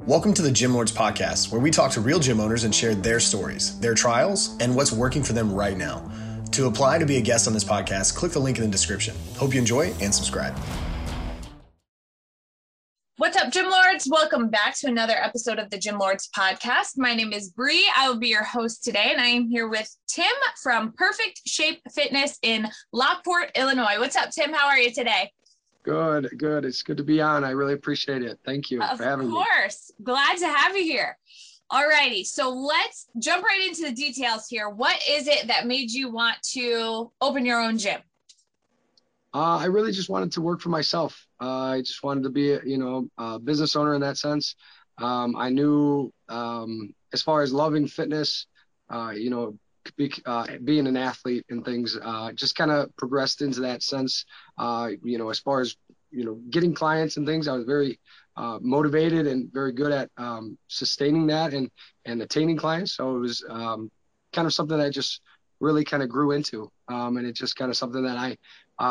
Welcome to the Gym Lords Podcast, where we talk to real gym owners and share their stories, their trials, and what's working for them right now. To apply to be a guest on this podcast, click the link in the description. Hope you enjoy and subscribe. What's up, Gym Lords? Welcome back to another episode of the Gym Lords Podcast. My name is Bree. I will be your host today, and I am here with Tim from Perfect Shape Fitness in Lockport, Illinois. What's up, Tim? How are you today? Good. It's good to be on. I really appreciate it. Thank you for having me. Of course. Glad to have you here. All righty. So let's jump right into the details here. What is it that made you want to open your own gym? I really just wanted to work for myself. I just wanted to be, a business owner in that sense. I knew as far as loving fitness, being an athlete and things, just kind of progressed into that sense. As far as, getting clients and things, I was very motivated and very good at sustaining that and attaining clients. So it was kind of something that I just really kind of grew into. And it's just kind of something that I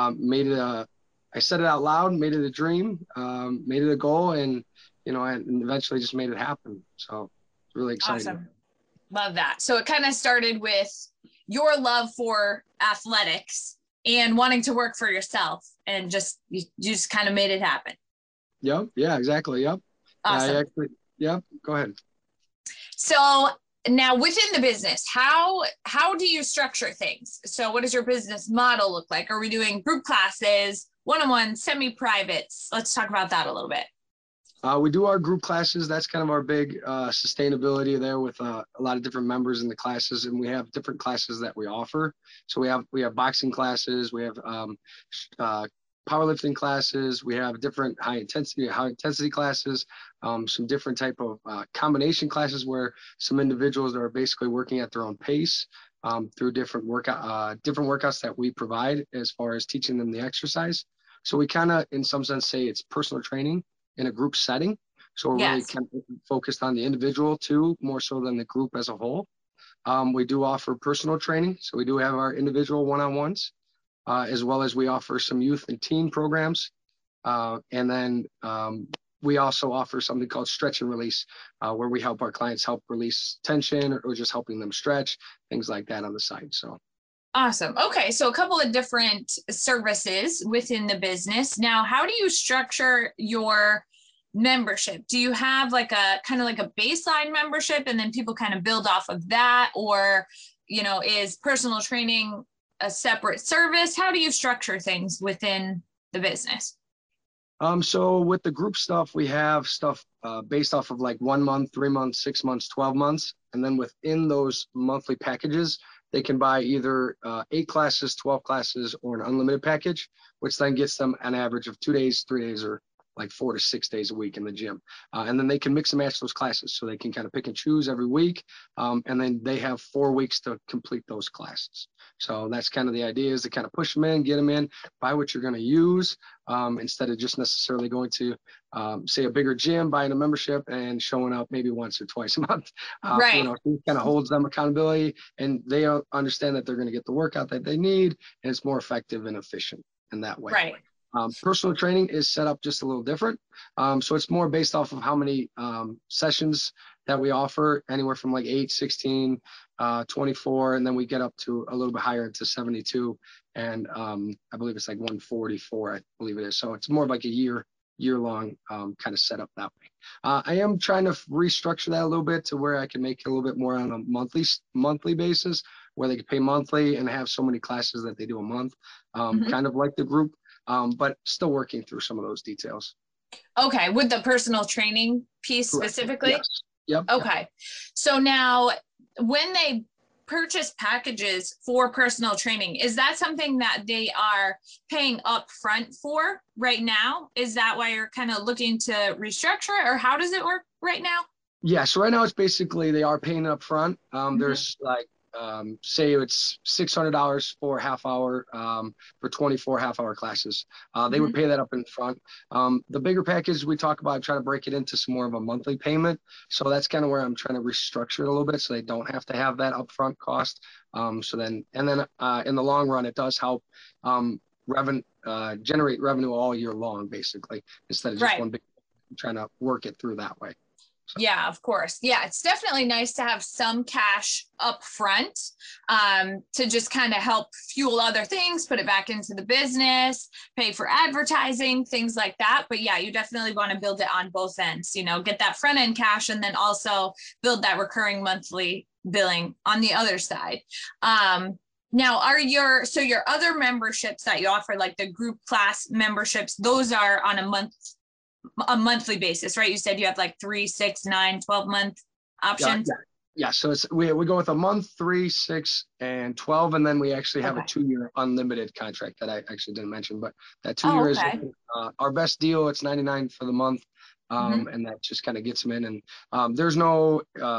I said it out loud, made it a dream, made it a goal, and eventually just made it happen. So it's really exciting. Awesome. Love that. So it kind of started with your love for athletics and wanting to work for yourself, and you just kind of made it happen. Yep. Yeah, exactly. Yep. Awesome. Go ahead. So now within the business, how do you structure things? So what does your business model look like? Are we doing group classes, one-on-one, semi-privates? Let's talk about that a little bit. We do our group classes. That's kind of our big sustainability there with a lot of different members in the classes, and we have different classes that we offer. So we have boxing classes, we have powerlifting classes, we have different high intensity classes, some different type of combination classes where some individuals are basically working at their own pace through different workouts that we provide as far as teaching them the exercise. So we kind of, in some sense, say it's personal training in a group setting. So we're really kind of focused on the individual too, more so than the group as a whole. We do offer personal training. So we do have our individual one-on-ones, as well as we offer some youth and teen programs. And then we also offer something called stretch and release, where we help our clients help release tension or just helping them stretch, things like that on the side. So. Awesome. Okay. So a couple of different services within the business. Now, how do you structure your membership? Do you have like a kind of like a baseline membership and then people kind of build off of that? Or, is personal training a separate service? How do you structure things within the business? So with the group stuff, we have stuff based off of like 1 month, 3 months, 6 months, 12 months. And then within those monthly packages, they can buy either 8 classes, 12 classes, or an unlimited package, which then gets them an average of 2 days, 3 days, or like 4 to 6 days a week in the gym. And then they can mix and match those classes. So they can kind of pick and choose every week. And then they have 4 weeks to complete those classes. So that's kind of the idea, is to kind of push them in, get them in, buy what you're going to use, instead of just necessarily going to, say, a bigger gym, buying a membership and showing up maybe once or twice a month. Right. It kind of holds them accountability, and they understand that they're going to get the workout that they need, and it's more effective and efficient in that way. Right. Personal training is set up just a little different. So it's more based off of how many sessions that we offer, anywhere from like 8, 16, 24, and then we get up to a little bit higher into 72. And I believe it's like 144, I believe it is. So it's more of like a year-long kind of setup that way. I am trying to restructure that a little bit to where I can make it a little bit more on a monthly basis, where they can pay monthly and have so many classes that they do a month, kind of like the group. But still working through some of those details. Okay. With the personal training piece specifically? Yes. Yep. Okay. So now when they purchase packages for personal training, is that something that they are paying up front for right now? Is that why you're kind of looking to restructure it, or how does it work right now? Yeah. So right now it's basically they are paying up front. There's like, say it's $600 for a half hour for 24 half-hour classes. They would pay that up in front. The bigger package we talk about, try to break it into some more of a monthly payment. So that's kind of where I'm trying to restructure it a little bit, so they don't have to have that upfront cost. In the long run, it does help generate revenue all year long, basically, instead of just one big, trying to work it through that way. Yeah, of course. Yeah, it's definitely nice to have some cash up front to just kind of help fuel other things, put it back into the business, pay for advertising, things like that. But yeah, you definitely want to build it on both ends, get that front end cash and then also build that recurring monthly billing on the other side. Now, your other memberships that you offer, like the group class memberships, those are on a monthly basis, right? You said you have like 3, 6, 9, 12-month options. Yeah. So we go with a month, 3, 6, and 12, and then we actually have a 2-year unlimited contract that I actually didn't mention, but that 2-year is our best deal. It's $99 for the month, and that just kind of gets them in. And there's no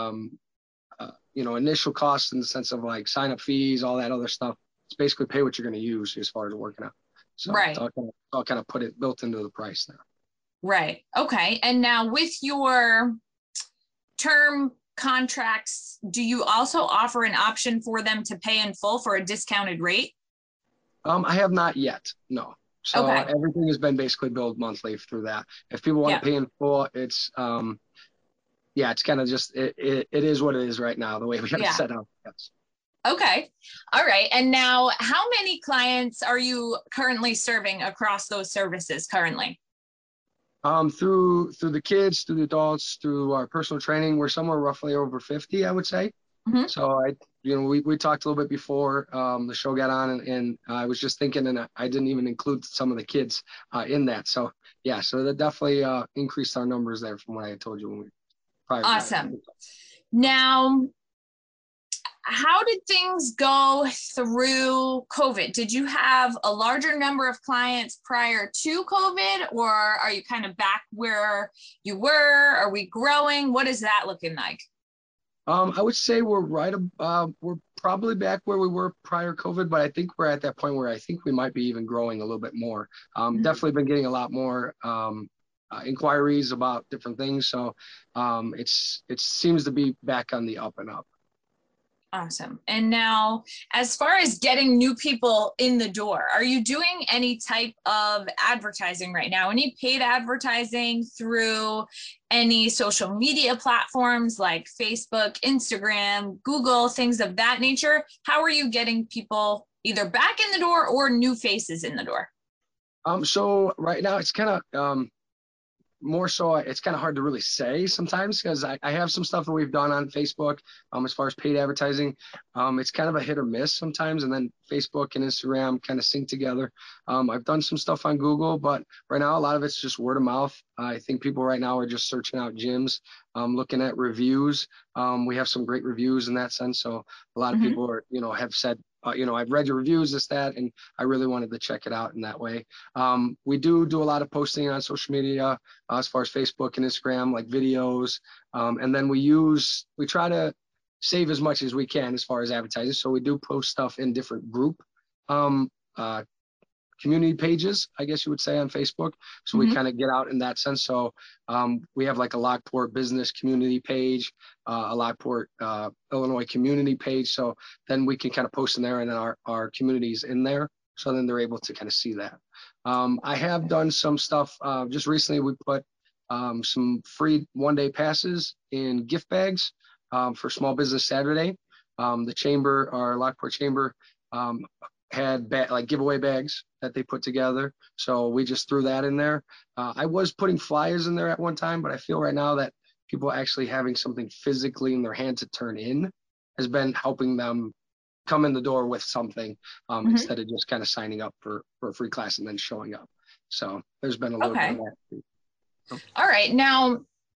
initial costs in the sense of like sign up fees, all that other stuff. It's basically pay what you're going to use as far as working out. So right. I'll kind of put it built into the price there. Right. Okay. And now with your term contracts, do you also offer an option for them to pay in full for a discounted rate? I have not yet. No. So everything has been basically billed monthly through that. If people want to pay in full, it's it's kind of just it is what it is right now, the way we have it set up. Yes. Okay. All right. And now how many clients are you currently serving across those services currently? Through the kids, through the adults, through our personal training, we're somewhere roughly over 50, I would say. Mm-hmm. So we talked a little bit before the show got on, and I was just thinking, and I didn't even include some of the kids in that. So yeah, so that definitely increased our numbers there from what I had told you when we prior. Awesome. Now, how did things go through COVID? Did you have a larger number of clients prior to COVID, or are you kind of back where you were? Are we growing? What is that looking like? I would say we're probably back where we were prior COVID, but I think we're at that point where I think we might be even growing a little bit more. Definitely been getting a lot more inquiries about different things. So it seems to be back on the up and up. Awesome. And now, as far as getting new people in the door, are you doing any type of advertising right now? Any paid advertising through any social media platforms like Facebook, Instagram, Google, things of that nature? How are you getting people either back in the door or new faces in the door? So right now it's kind of more so it's kind of hard to really say sometimes, because I have some stuff that we've done on Facebook as far as paid advertising. It's kind of a hit or miss sometimes, and then Facebook and Instagram kind of sync together. I've done some stuff on Google, but right now a lot of it's just word of mouth. I think people right now are just searching out gyms, looking at reviews. We have some great reviews in that sense, so a lot of people are have said, I've read your reviews, that, and I really wanted to check it out in that way. We do a lot of posting on social media as far as Facebook and Instagram, like videos. And then we try to save as much as we can as far as advertising. So we do post stuff in different group community pages, I guess you would say, on Facebook. So we kind of get out in that sense. So we have like a Lockport business community page, a Lockport, Illinois community page. So then we can kind of post in there, and then our community's in there. So then they're able to kind of see that. I have done some stuff. Just recently, we put some free one-day passes in gift bags for Small Business Saturday. The chamber, our Lockport chamber, had like giveaway bags that they put together. So we just threw that in there. I was putting flyers in there at one time, but I feel right now that people actually having something physically in their hand to turn in has been helping them come in the door with something instead of just kind of signing up for a free class and then showing up. So there's been a little bit of that. All right. Now,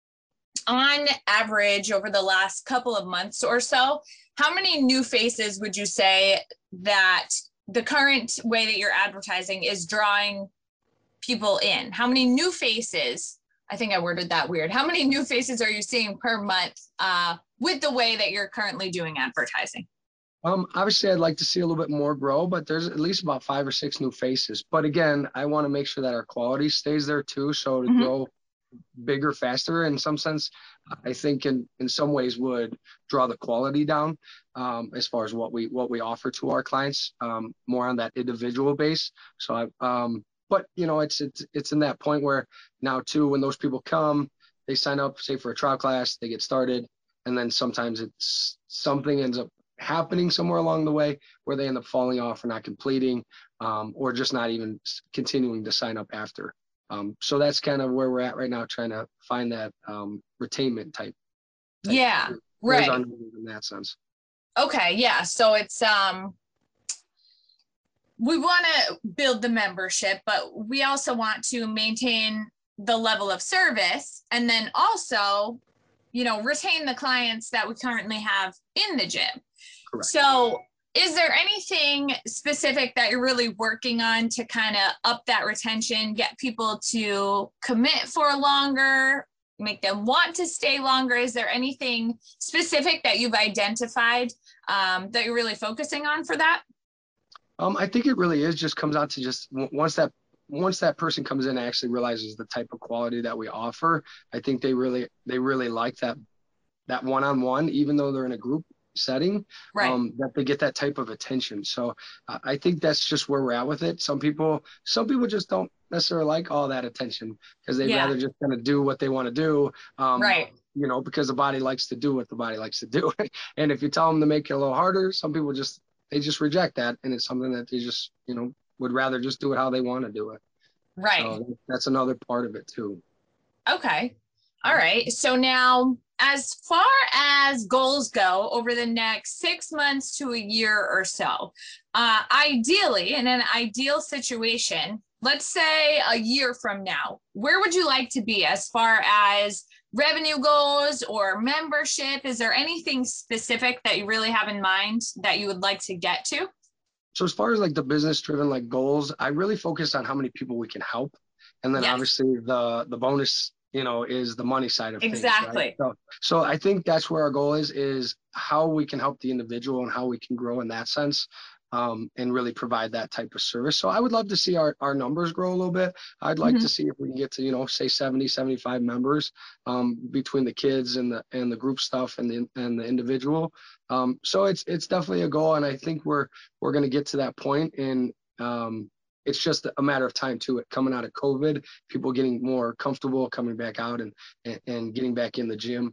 on average, over the last couple of months or so, how many new faces would you say that the current way that you're advertising is drawing people in? How many new faces, I think I worded that weird, how many new faces are you seeing per month with the way that you're currently doing advertising? Obviously, I'd like to see a little bit more grow, but there's at least about 5 or 6 new faces. But again, I want to make sure that our quality stays there too. So to grow bigger, faster, in some sense, I think in some ways would draw the quality down as far as what we offer to our clients, more on that individual base. So but it's in that point where now too, when those people come, they sign up, say for a trial class, they get started, and then sometimes something ends up happening somewhere along the way where they end up falling off or not completing, or just not even continuing to sign up after. So that's kind of where we're at right now, trying to find that retainment type. Yeah, Raise our right. numbers in that sense. Okay, yeah. So it's we want to build the membership, but we also want to maintain the level of service, and then also, retain the clients that we currently have in the gym. Correct. So is there anything specific that you're really working on to kind of up that retention, get people to commit for longer, make them want to stay longer? Is there anything specific that you've identified that you're really focusing on for that? I think it really is just comes out to just once that person comes in and actually realizes the type of quality that we offer, I think they really like that one-on-one, even though they're in a group setting, Right. That they get that type of attention. So I think that's just where we're at with it. Some people just don't necessarily like all that attention because they'd rather just kind of do what they want to do. Right. Because the body likes to do what the body likes to do. And if you tell them to make it a little harder, some people just reject that. And it's something that they just, would rather just do it how they want to do it. Right. So that's another part of it too. Okay. All right. So now, as far as goals go over the next 6 months to a year or so, ideally, in an ideal situation, let's say a year from now, where would you like to be as far as revenue goes or membership? Is there anything specific that you really have in mind that you would like to get to? So as far as like the business driven like goals, I really focus on how many people we can help. And then obviously the bonus, is the money side of things. Right? So I think that's where our goal is how we can help the individual and how we can grow in that sense. And really provide that type of service. So I would love to see our numbers grow a little bit. I'd like to see if we can get to, say 70, 75 members between the kids and the group stuff and the individual. So it's definitely a goal. And I think we're going to get to that point. And it's just a matter of time too. Coming out of COVID, people getting more comfortable coming back out and getting back in the gym,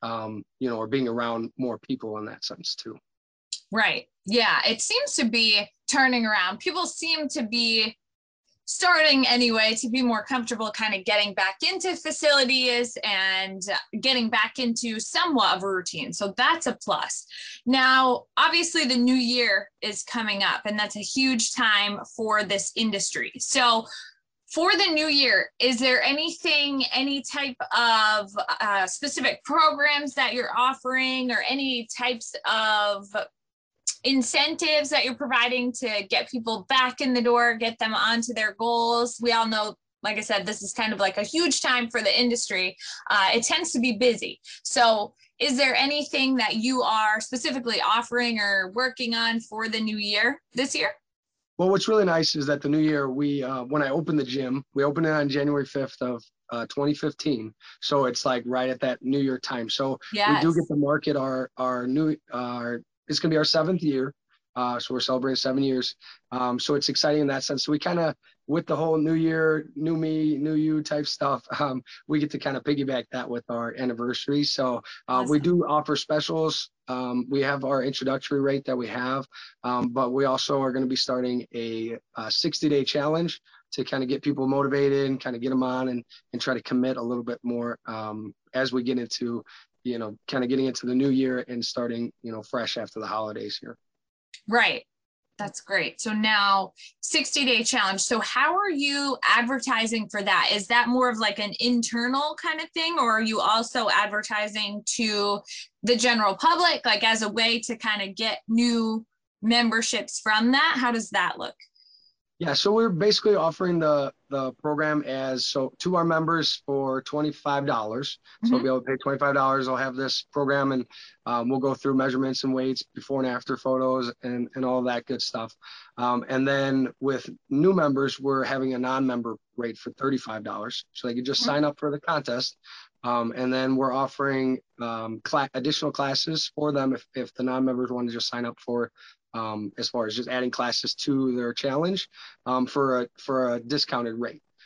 or being around more people in that sense too. Right. Yeah. It seems to be turning around. People seem to be starting anyway to be more comfortable kind of getting back into facilities and getting back into somewhat of a routine. So that's a plus. Now, obviously the new year is coming up, and that's a huge time for this industry. So for the new year, is there any type of specific programs that you're offering, or any types of incentives that you're providing to get people back in the door, get them onto their goals? We all know, like I said, this is kind of like a huge time for the industry. It tends to be busy. So is there anything that you are specifically offering or working on for the new year this year? Well, what's really nice is that the new year, when I opened the gym, we opened it on January 5th of 2015. So it's like right at that new year time. So we do get to market it's going to be our 7th year. So we're celebrating 7 years. So it's exciting in that sense. So we kind of, with the whole new year, new me, new you type stuff, we get to kind of piggyback that with our anniversary. So we do offer specials. We have our introductory rate that we have, but we also are going to be starting a 60-day challenge to kind of get people motivated and kind of get them on and try to commit a little bit more as we get into, kind of getting into the new year and starting, fresh after the holidays here. Right. That's great. So now 60-day challenge. So how are you advertising for that? Is that more of like an internal kind of thing, or are you also advertising to the general public, like as a way to kind of get new memberships from that? How does that look? Yeah, so we're basically offering the program to our members for $25. So they'll be able to pay $25. They'll have this program, and we'll go through measurements and weights, before and after photos, and all that good stuff. And then with new members, we're having a non-member rate for $35. So they can just sign up for the contest. And then we're offering additional classes for them if the non-members want to just sign up for as far as just adding classes to their challenge for a discounted rate.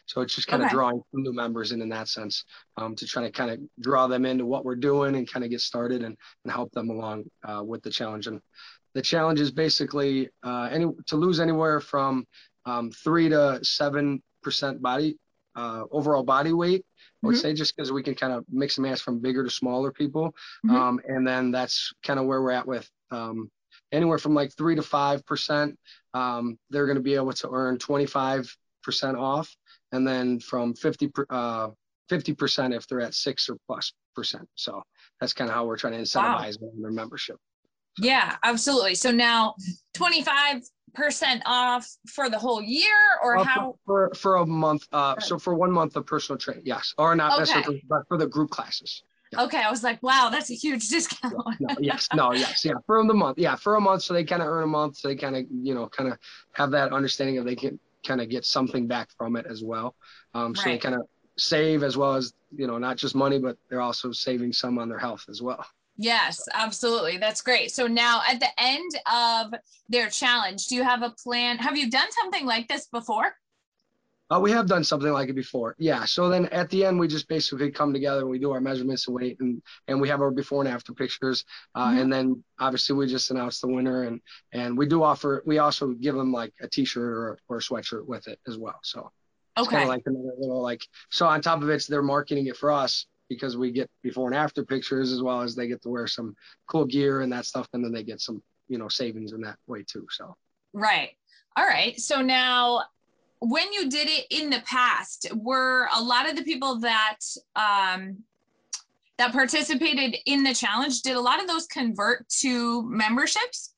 So it's just kind of drawing new members in that sense, to try to kind of draw them into what we're doing and kind of get started and help them along with the challenge. And the challenge is basically to lose anywhere from 3 to 7% body overall body weight. I would say, just because we can kind of mix and match from bigger to smaller people. And then that's kind of where we're at with anywhere from like 3 to 5%. They're going to be able to earn 25% off. And then from 50% if they're at 6 or plus %. So that's kind of how we're trying to incentivize their membership. So. Yeah, absolutely. So now 25% off for the whole year, or how? For a month. So for 1 month of personal training, yes, or not necessarily, but for the group classes. Yeah. Okay, I was like, wow, that's a huge discount. Yes, for the month. Yeah, for a month, so they kind of earn a month, so they kind of have that understanding of they can kind of get something back from it as well. So they kind of save as well as, not just money, but they're also saving some on their health as well. Yes, absolutely. That's great. So now at the end of their challenge, do you have a plan? Have you done something like this before? We have done something like it before. Yeah. So then at the end, we just basically come together and we do our measurements and weight, and we have our before and after pictures. And then obviously we just announce the winner, and we also give them like a t-shirt or a sweatshirt with it as well. So it's kind of like another little, so on top of it, they're marketing it for us, because we get before and after pictures, as well as they get to wear some cool gear and that stuff. And then they get some, savings in that way too. So. Right. All right. So now when you did it in the past, were a lot of the people that, that participated in the challenge, did a lot of those convert to memberships?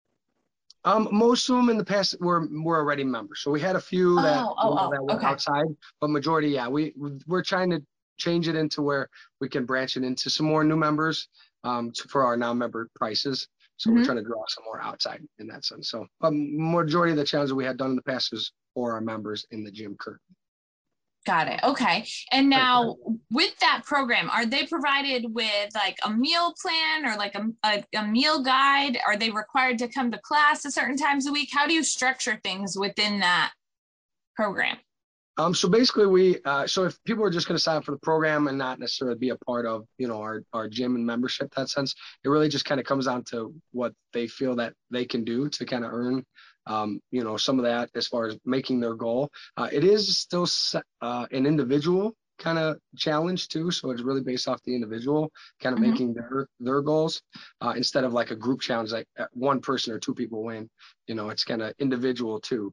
Most of them in the past were already members. So we had a few that were outside, but majority, we're trying to change it into where we can branch it into some more new members for our non-member prices. So we're trying to draw some more outside in that sense. So majority of the challenges we had done in the past was for our members in the gym currently. Got it. Okay. And now with that program, are they provided with like a meal plan or like a meal guide? Are they required to come to class at certain times a week? How do you structure things within that program? So basically so if people are just going to sign up for the program and not necessarily be a part of, our gym and membership, that sense, it really just kind of comes down to what they feel that they can do to kind of earn, some of that as far as making their goal. It is still an individual kind of challenge too. So it's really based off the individual kind of making their goals, instead of like a group challenge, like one person or two people win, it's kind of individual too.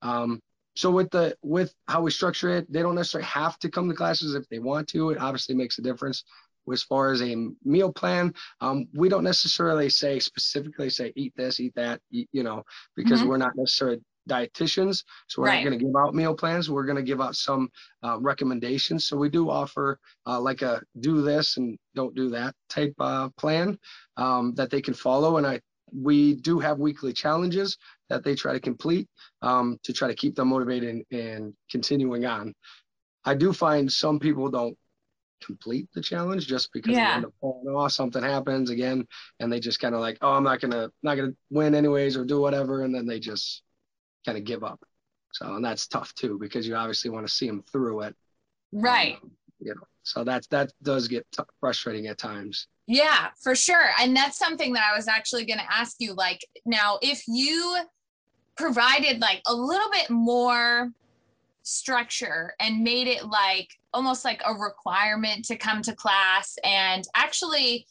So with how we structure it, they don't necessarily have to come to classes if they want to. It obviously makes a difference. As far as a meal plan, we don't necessarily specifically say eat this, eat that, because we're not necessarily dietitians. So we're not going to give out meal plans. We're going to give out some recommendations. So we do offer like a do this and don't do that type plan that they can follow. And we do have weekly challenges that they try to complete to try to keep them motivated and continuing on. I do find some people don't complete the challenge just because they end up falling off, something happens again, and they just kind of like, I'm not gonna win anyways or do whatever, and then they just kind of give up. So, and that's tough too, because you obviously want to see them through it. Right. So that does get frustrating at times. Yeah, for sure. And that's something that I was actually going to ask you, like, now, if you provided like a little bit more structure and made it like almost like a requirement to come to class and actually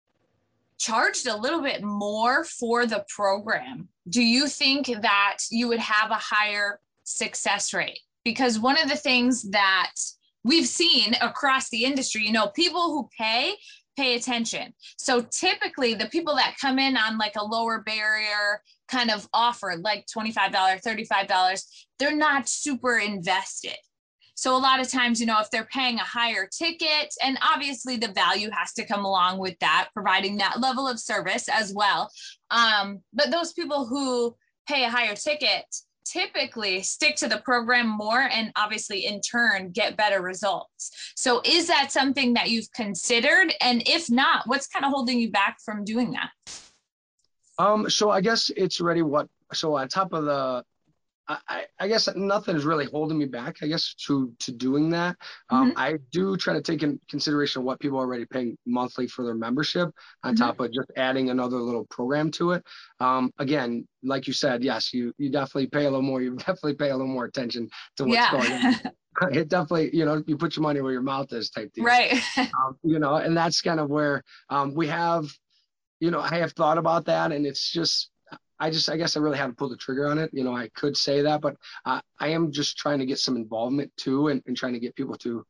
charged a little bit more for the program, do you think that you would have a higher success rate? Because one of the things that we've seen across the industry, people who pay attention. So typically the people that come in on like a lower barrier kind of offer, like $25, $35, they're not super invested. So a lot of times, if they're paying a higher ticket, and obviously the value has to come along with that, providing that level of service as well. But those people who pay a higher ticket typically stick to the program more and obviously in turn get better results. So is that something that you've considered? And if not, what's kind of holding you back from doing that? So I guess it's already so on top of I guess nothing is really holding me back, I guess, to doing that. Mhm. I do try to take in consideration what people are already paying monthly for their membership on top of just adding another little program to it. Again, like you said, yes, you definitely pay a little more. You definitely pay a little more attention to what's going Yeah. on. It definitely, you put your money where your mouth is type deal. Right. And that's kind of where we have, I have thought about that, and it's just, I guess I really haven't pulled the trigger on it. I could say that, but I am just trying to get some involvement too, and trying to get people to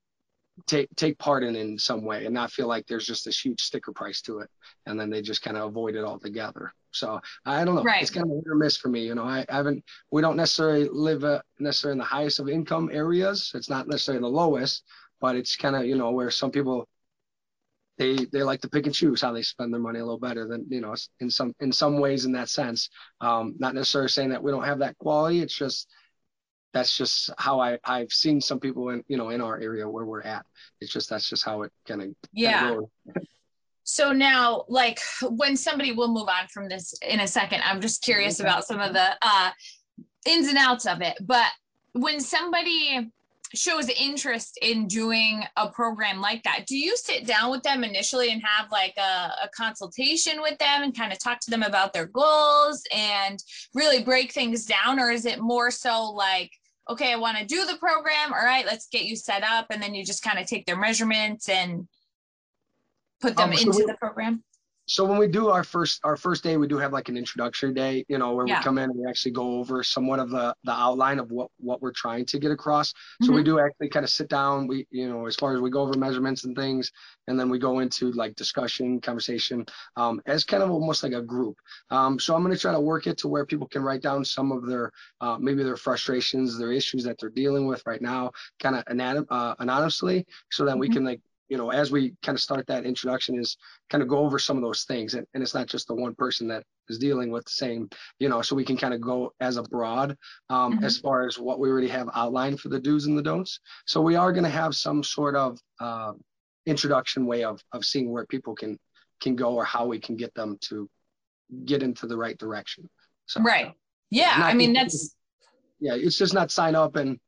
take part in some way and not feel like there's just this huge sticker price to it, and then they just kind of avoid it altogether. So I don't know. Right. It's kind of hit or miss for me. We don't necessarily live necessarily in the highest of income areas. It's not necessarily the lowest, but it's kind of, where some people, they like to pick and choose how they spend their money a little better than, in some ways in that sense. Not necessarily saying that we don't have that quality. It's just, that's just how I've seen some people in our area where we're at. That's just how it kind of Yeah. goes. So now, like, when somebody, will move on from this in a second, I'm just curious about some of the ins and outs of it. But when somebody shows interest in doing a program like that, do you sit down with them initially and have like a consultation with them and kind of talk to them about their goals and really break things down? Or is it more so like, okay, I want to do the program, all right, let's get you set up, and then you just kind of take their measurements and put them into the program? So when we do our first day, we do have like an introductory day, where we come in and we actually go over somewhat of the outline of what we're trying to get across. So we do actually kind of sit down. We, as far as we go over measurements and things, and then we go into like discussion, conversation, as kind of almost like a group. So I'm going to try to work it to where people can write down some of their, maybe their frustrations, their issues that they're dealing with right now, kind of anonymously, so that we can like, as we kind of start that introduction, is kind of go over some of those things. And it's not just the one person that is dealing with the same, so we can kind of go as a broad, as far as what we already have outlined for the do's and the don'ts. So we are going to have some sort of introduction way of seeing where people can go, or how we can get them to get into the right direction. So, right. Yeah. I mean, it's just not sign up and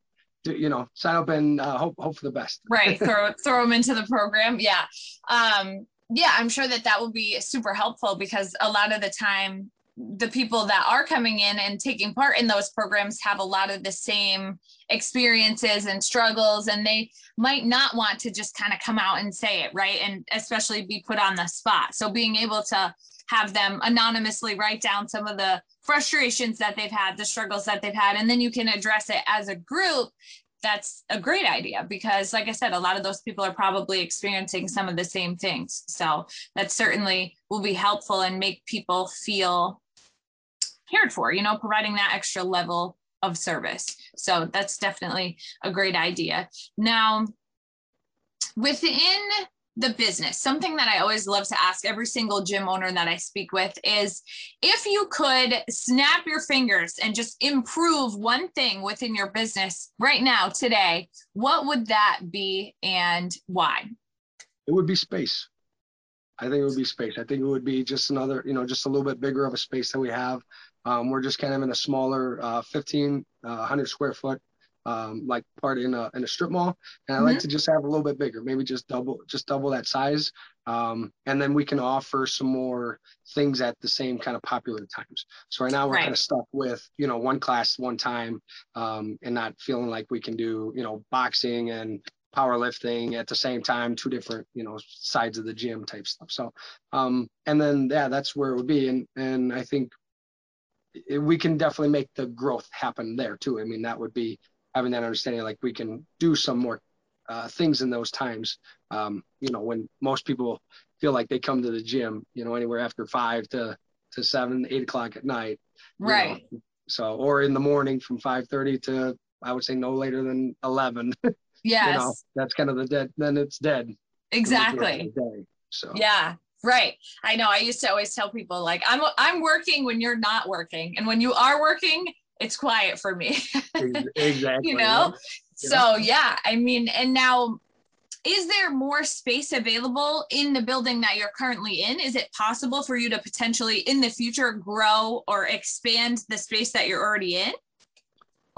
hope for the best. Right. Throw them into the program. Yeah. Yeah, I'm sure that will be super helpful, because a lot of the time, the people that are coming in and taking part in those programs have a lot of the same experiences and struggles, and they might not want to just kind of come out and say it, right? And especially be put on the spot. So being able to have them anonymously write down some of the frustrations that they've had, the struggles that they've had, and then you can address it as a group. That's a great idea, because like I said, a lot of those people are probably experiencing some of the same things. So that certainly will be helpful and make people feel cared for, providing that extra level of service. So that's definitely a great idea. Now, within the business, something that I always love to ask every single gym owner that I speak with is, if you could snap your fingers and just improve one thing within your business right now, today, what would that be and why? It would be space. I think it would be space. I think it would be just another, just a little bit bigger of a space that we have. We're just kind of in a smaller 1,500 square foot like part in a strip mall, and I like to just have a little bit bigger, maybe just double that size, and then we can offer some more things at the same kind of popular times. So right now we're kind of stuck with one class one time, and not feeling like we can do boxing and powerlifting at the same time, two different sides of the gym type stuff. So and then that's where it would be, and I think we can definitely make the growth happen there too. I mean, that would be having that understanding, like we can do some more things in those times, when most people feel like they come to the gym, anywhere after 5 to 7, 8 o'clock at night. Right. So, or in the morning from 5:30 to, I would say, no later than 11. Yes. That's kind of the dead, then it's dead. Exactly. So. Yeah. Right. I know. I used to always tell people, like, I'm working when you're not working, and when you are working, it's quiet for me. Exactly. So yeah, I mean, and now, is there more space available in the building that you're currently in? Is it possible for you to potentially in the future grow or expand the space that you're already in?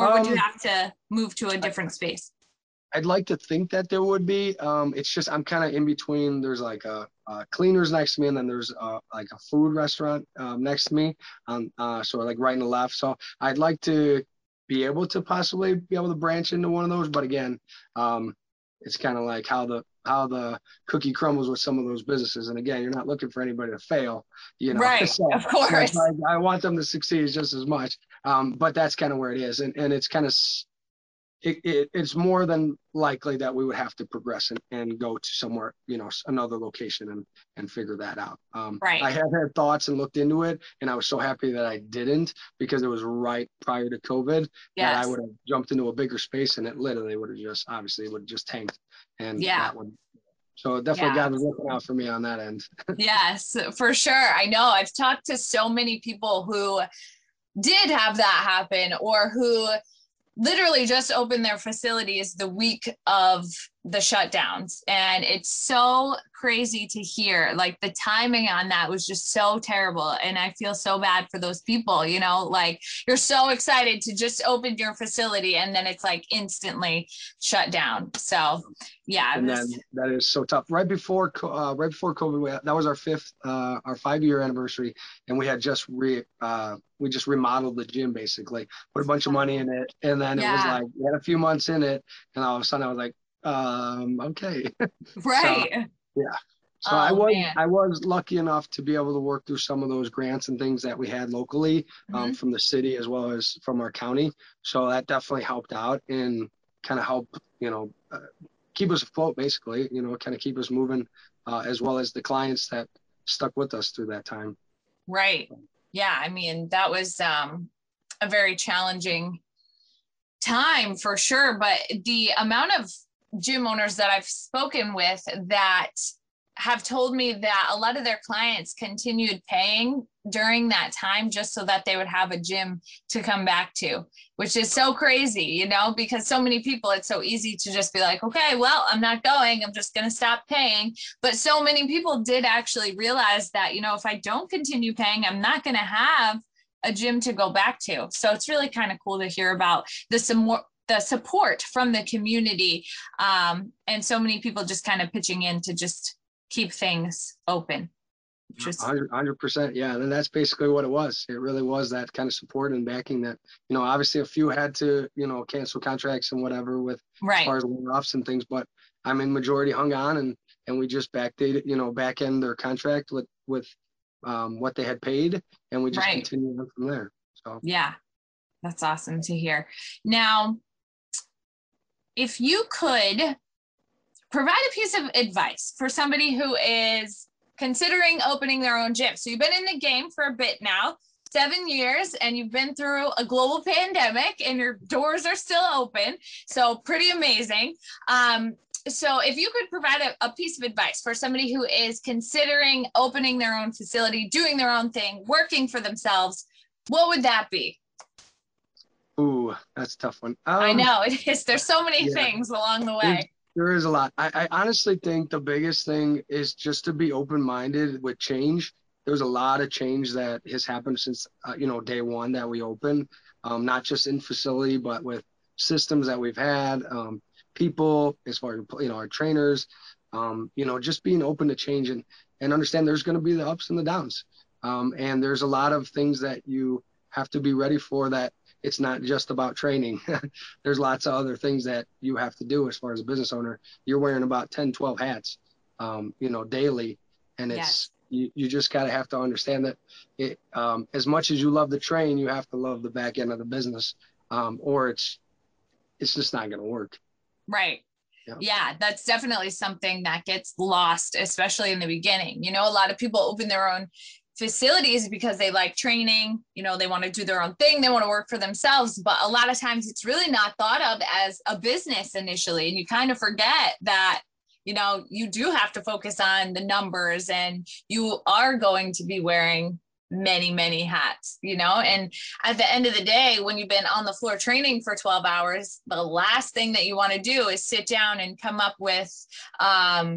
or would you have to move to a different space? I'd like to think that there would be. It's just I'm kind of in between. There's like a cleaners next to me, and then there's like a food restaurant next to me. So like right and left. So I'd like to be able to possibly be able to branch into one of those. But again, it's kind of like how the cookie crumbles with some of those businesses. And again, you're not looking for anybody to fail, you know. Right, so, of course. So I want them to succeed just as much. But that's kind of where it is, and it's kind of. It's more than likely that we would have to progress and go to somewhere, you know, another location and figure that out. Right. I have had thoughts and looked into it, and I was so happy that I didn't, because it was right prior to COVID that I would have jumped into a bigger space, and it literally would have just tanked. And that would. So definitely God was looking out for me on that end. Yes, for sure. I know I've talked to so many people who did have that happen, or who literally just opened their facilities the week of the shutdowns. And it's so crazy to hear, like the timing on that was just so terrible. And I feel so bad for those people, you know, like you're so excited to just open your facility and then it's like instantly shut down. So yeah. And then that is so tough. Right before COVID, that was our 5-year anniversary. And we had just we just remodeled the gym, basically put a bunch of money in it. And then it was like, we had a few months in it. And all of a sudden I was like, okay. Right. So I was lucky enough to be able to work through some of those grants and things that we had locally from the city as well as from our county. So that definitely helped out and kind of help, you know, keep us afloat, basically, you know, kind of keep us moving, as well as the clients that stuck with us through that time. Right. Yeah. I mean, that was a very challenging time for sure. But the amount of gym owners that I've spoken with that have told me that a lot of their clients continued paying during that time just so that they would have a gym to come back to, which is so crazy, you know, because so many people, it's so easy to just be like, okay, well, I'm not going, I'm just going to stop paying. But so many people did actually realize that, you know, if I don't continue paying, I'm not going to have a gym to go back to. So it's really kind of cool to hear about the support from the community, and so many people just kind of pitching in to just keep things open. 100%. Yeah. And that's basically what it was. It really was that kind of support and backing that, you know, obviously a few had to, you know, cancel contracts and whatever with as far as layoffs and things, but I mean, majority hung on and we just back end their contract with what they had paid, and we just continued on from there. So yeah, that's awesome to hear. Now, if you could provide a piece of advice for somebody who is considering opening their own gym. So you've been in the game for a bit now, 7 years, and you've been through a global pandemic and your doors are still open. So pretty amazing. So if you could provide a piece of advice for somebody who is considering opening their own facility, doing their own thing, working for themselves, what would that be? Ooh, that's a tough one. I know it is. There's so many things along the way. There is a lot. I honestly think the biggest thing is just to be open-minded with change. There's a lot of change that has happened since, day one that we opened, not just in facility, but with systems that we've had, people, as far as, our trainers, just being open to change and understand there's going to be the ups and the downs. And there's a lot of things that you have to be ready for, that it's not just about training. There's lots of other things that you have to do as far as a business owner. You're wearing about 10, 12 hats, daily. And it's, you just got to have to understand that it, as much as you love the train, you have to love the back end of the business, or it's just not going to work. Right. Yeah, that's definitely something that gets lost, especially in the beginning. A lot of people open their own facilities because they like training, they want to do their own thing, they want to work for themselves, but a lot of times it's really not thought of as a business initially, and you kind of forget that you do have to focus on the numbers, and you are going to be wearing many hats, and at the end of the day, when you've been on the floor training for 12 hours, the last thing that you want to do is sit down and come up with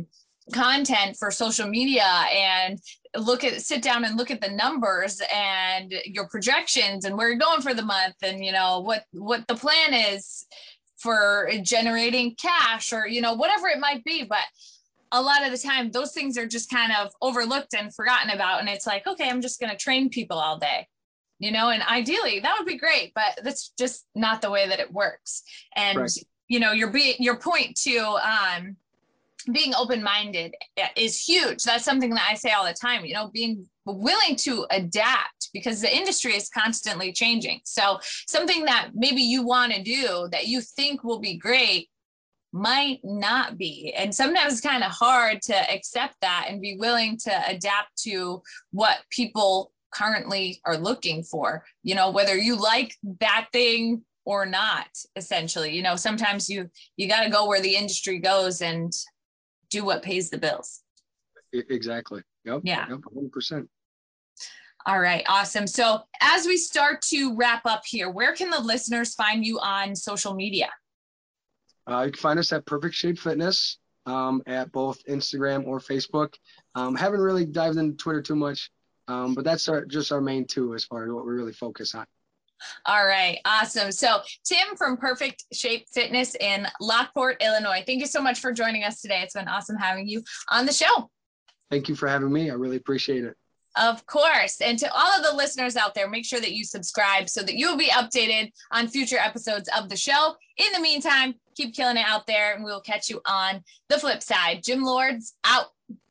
content for social media and sit down and look at the numbers and your projections and where you're going for the month, and what the plan is for generating cash, or whatever it might be. But a lot of the time those things are just kind of overlooked and forgotten about, and it's like, okay, I'm just going to train people all day, and ideally that would be great, but that's just not the way that it works. And Right. Your point too, being open-minded is huge. That's something that I say all the time, being willing to adapt, because the industry is constantly changing. So something that maybe you want to do that you think will be great might not be. And sometimes it's kind of hard to accept that and be willing to adapt to what people currently are looking for, whether you like that thing or not, essentially. Sometimes you got to go where the industry goes and do what pays the bills. Exactly. Yep. Yeah. Yep. 100%. All right. Awesome. So as we start to wrap up here, where can the listeners find you on social media? You can find us at Perfect Shape Fitness at both Instagram or Facebook. Haven't really dived into Twitter too much, but that's just our main two as far as what we really focus on. All right. Awesome. So Tim from Perfect Shape Fitness in Lockport, Illinois, thank you so much for joining us today. It's been awesome having you on the show. Thank you for having me. I really appreciate it. Of course. And to all of the listeners out there, make sure that you subscribe so that you'll be updated on future episodes of the show. In the meantime, keep killing it out there, and we'll catch you on the flip side. Gym Lords out.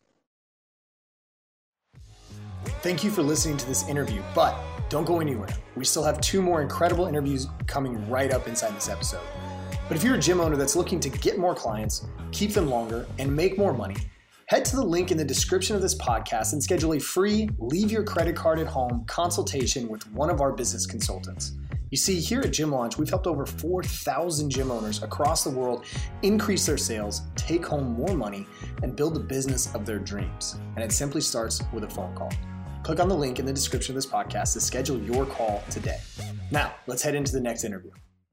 Thank you for listening to this interview, but don't go anywhere. We still have 2 more incredible interviews coming right up inside this episode. But if you're a gym owner that's looking to get more clients, keep them longer, and make more money, head to the link in the description of this podcast and schedule a free leave your credit card at home consultation with one of our business consultants. You see, here at Gym Launch, we've helped over 4,000 gym owners across the world increase their sales, take home more money, and build the business of their dreams. And it simply starts with a phone call. Click on the link in the description of this podcast to schedule your call today. Now, let's head into the next interview.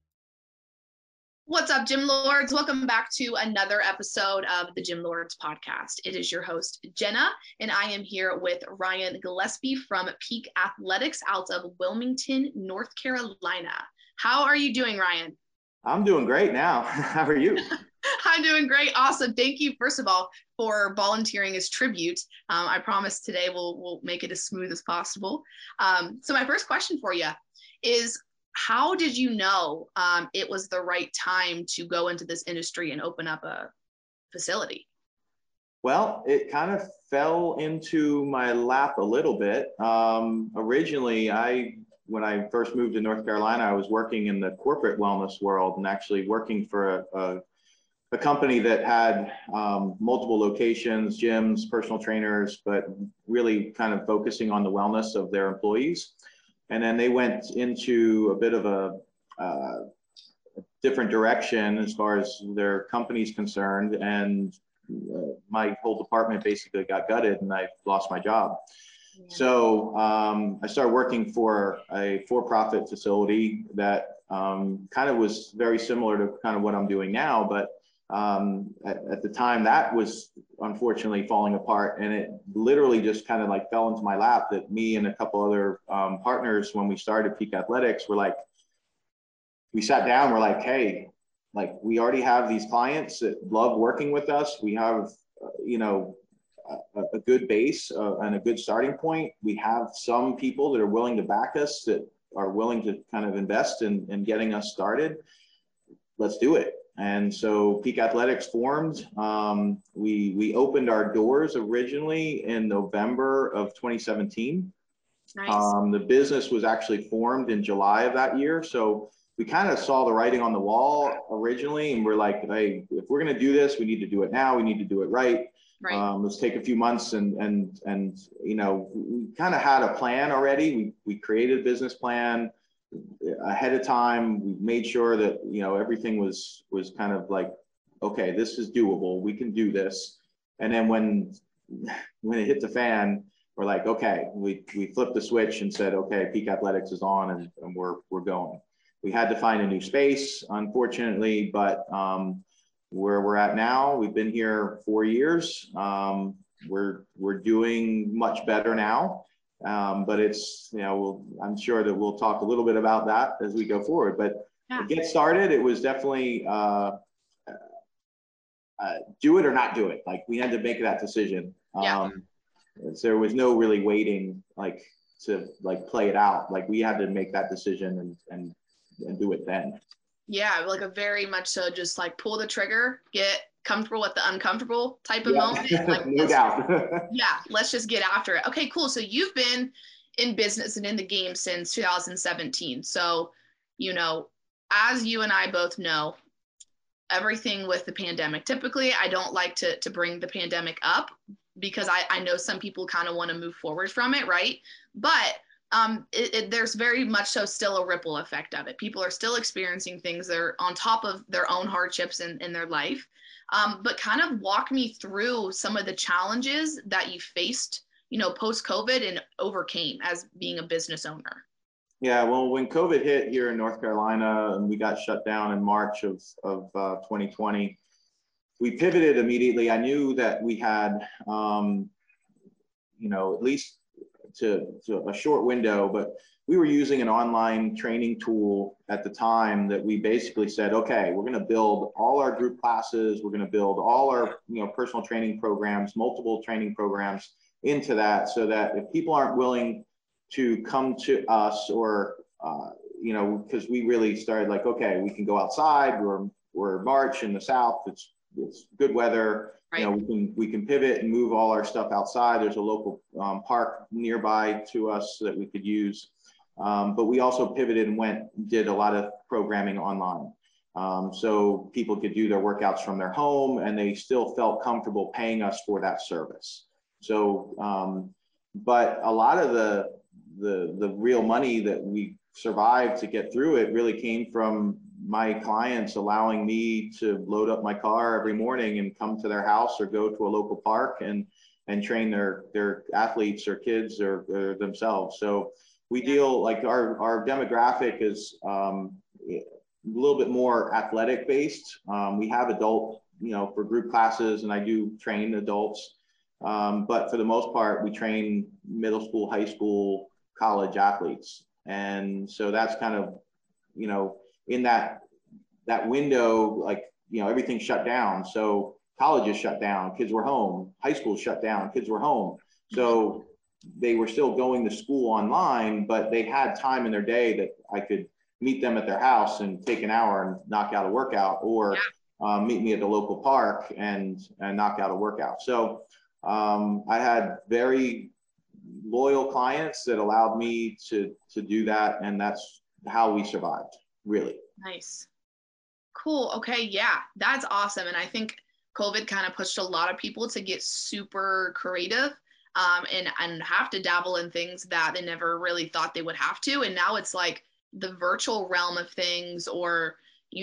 What's up, Gym Lords? Welcome back to another episode of the Gym Lords podcast. It is your host, Jenna, and I am here with Ryan Gillespie from Peak Athletics out of Wilmington, North Carolina. How are you doing, Ryan? I'm doing great now. How are you? I'm doing great. Awesome. Thank you, first of all, for volunteering as tribute. I promise today we'll make it as smooth as possible. So my first question for you is, how did you know it was the right time to go into this industry and open up a facility? Well, it kind of fell into my lap a little bit. Originally, when I first moved to North Carolina, I was working in the corporate wellness world and actually working for a company that had multiple locations, gyms, personal trainers, but really kind of focusing on the wellness of their employees. And then they went into a bit of a different direction as far as their company's concerned. And my whole department basically got gutted and I lost my job. Yeah. So I started working for a for-profit facility that kind of was very similar to kind of what I'm doing now. But at the time, that was unfortunately falling apart, and it literally just kind of like fell into my lap that me and a couple other partners, when we started Peak Athletics, were like, we sat down, we're like, hey, like we already have these clients that love working with us. We have, a good base and a good starting point. We have some people that are willing to back us, that are willing to kind of invest in getting us started. Let's do it. And so Peak Athletics formed. We opened our doors originally in November of 2017. Nice. The business was actually formed in July of that year. So we kind of saw the writing on the wall originally, and we're like, hey, if we're going to do this, we need to do it now. We need to do it right. Right. Let's take a few months and we kind of had a plan already. We created a business plan ahead of time. We made sure that, everything was kind of like, okay, this is doable. We can do this. And then when it hit the fan, we're like, okay, we flipped the switch and said, okay, Peak Athletics is on and we're going. We had to find a new space, unfortunately, but where we're at now. We've been here 4 years. We're doing much better now. But it's, I'm sure that we'll talk a little bit about that as we go forward. But to get started, it was definitely do it or not do it. Like, we had to make that decision. There was no really waiting, like, to like play it out. Like, we had to make that decision and do it then. Yeah, like a very much so just like pull the trigger, get comfortable with the uncomfortable type of moment. Like, no doubt. Yeah, let's just get after it. Okay, cool. So you've been in business and in the game since 2017. So, as you and I both know, everything with the pandemic, typically I don't like to bring the pandemic up because I know some people kind of want to move forward from it, right? But there's very much so still a ripple effect of it. People are still experiencing things. They're on top of their own hardships in their life. But kind of walk me through some of the challenges that you faced, post-COVID and overcame as being a business owner. Yeah, well, when COVID hit here in North Carolina and we got shut down in March of 2020, we pivoted immediately. I knew that we had, at least to a short window, but we were using an online training tool at the time that we basically said, okay, we're going to build all our group classes. We're going to build all our, personal training programs, multiple training programs into that, so that if people aren't willing to come to us or, because we really started like, okay, we can go outside. We're March in the South. It's good weather. Right. We can pivot and move all our stuff outside. There's a local park nearby to us that we could use. But we also pivoted and did a lot of programming online. So people could do their workouts from their home and they still felt comfortable paying us for that service. So, but a lot of the real money that we survived to get through it really came from my clients allowing me to load up my car every morning and come to their house or go to a local park and train their athletes or kids or themselves. So we deal, like, our demographic is a little bit more athletic based. We have adult, for group classes, and I do train adults. But for the most part, we train middle school, high school, college athletes. And so that's kind of, in that window, like, everything shut down. So colleges shut down, kids were home, high school shut down, kids were home. So they were still going to school online, but they had time in their day that I could meet them at their house and take an hour and knock out a workout, or meet me at the local park and knock out a workout. So I had very loyal clients that allowed me to do that. And that's how we survived, really. Nice. Cool. Okay. Yeah, that's awesome. And I think COVID kind of pushed a lot of people to get super creative and have to dabble in things that they never really thought they would have to. And now it's like the virtual realm of things, or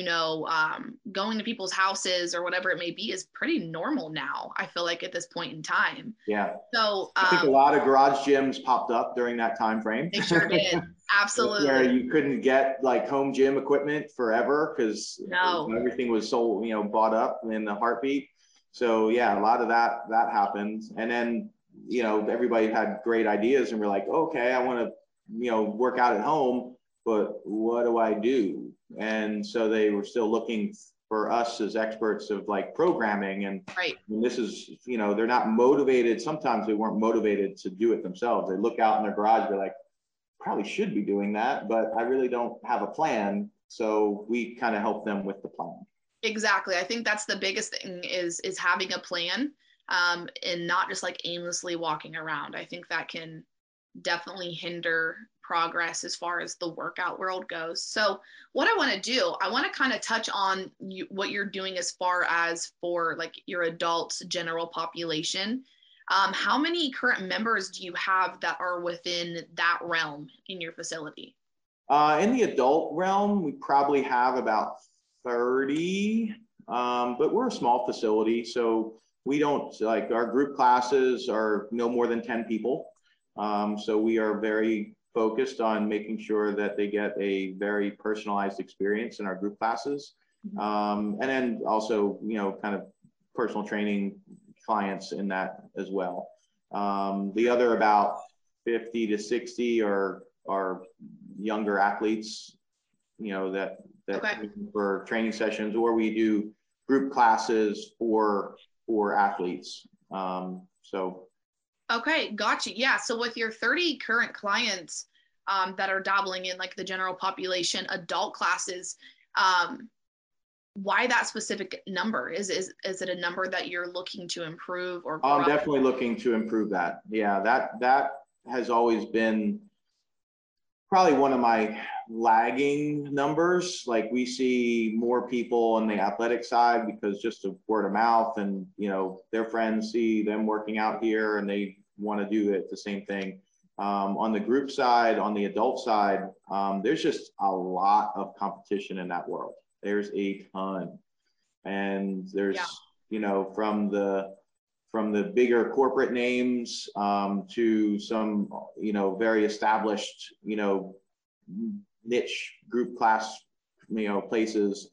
going to people's houses or whatever it may be, is pretty normal now, I feel like, at this point in time. Yeah. So I think a lot of garage gyms popped up during that time frame. They sure did. Absolutely. Where you couldn't get like home gym equipment forever because everything was sold, bought up in a heartbeat. So yeah, a lot of that happened. And then, everybody had great ideas and we're like, okay, I want to, work out at home, but what do I do? And so they were still looking for us as experts of like programming. And, and this is, they're not motivated. Sometimes they weren't motivated to do it themselves. They look out in their garage, they're like, probably should be doing that, but I really don't have a plan. So we kind of help them with the plan. Exactly. I think that's the biggest thing is having a plan, and not just like aimlessly walking around. I think that can definitely hinder progress as far as the workout world goes. So what I want to do, I want to kind of touch on what you're doing as far as for like your adult general population. How many current members do you have that are within that realm in your facility? In the adult realm, we probably have about 30, but we're a small facility. So we don't, like, our group classes are no more than 10 people. So we are very focused on making sure that they get a very personalized experience in our group classes. And then also, kind of personal training clients in that as well. The other about 50 to 60 are younger athletes, that Okay. come in for training sessions, or we do group classes for athletes. Okay, gotcha. Yeah. So with your 30 current clients that are dabbling in like the general population adult classes, why that specific number? Is it a number that you're looking to improve or grow? I'm definitely looking to improve that. Yeah, that has always been probably one of my lagging numbers. Like, we see more people on the athletic side because just of word of mouth, and their friends see them working out here and they want to do it the same thing. On the group side, on the adult side, there's just a lot of competition in that world. There's a ton, and there's from the bigger corporate names to some very established niche group class places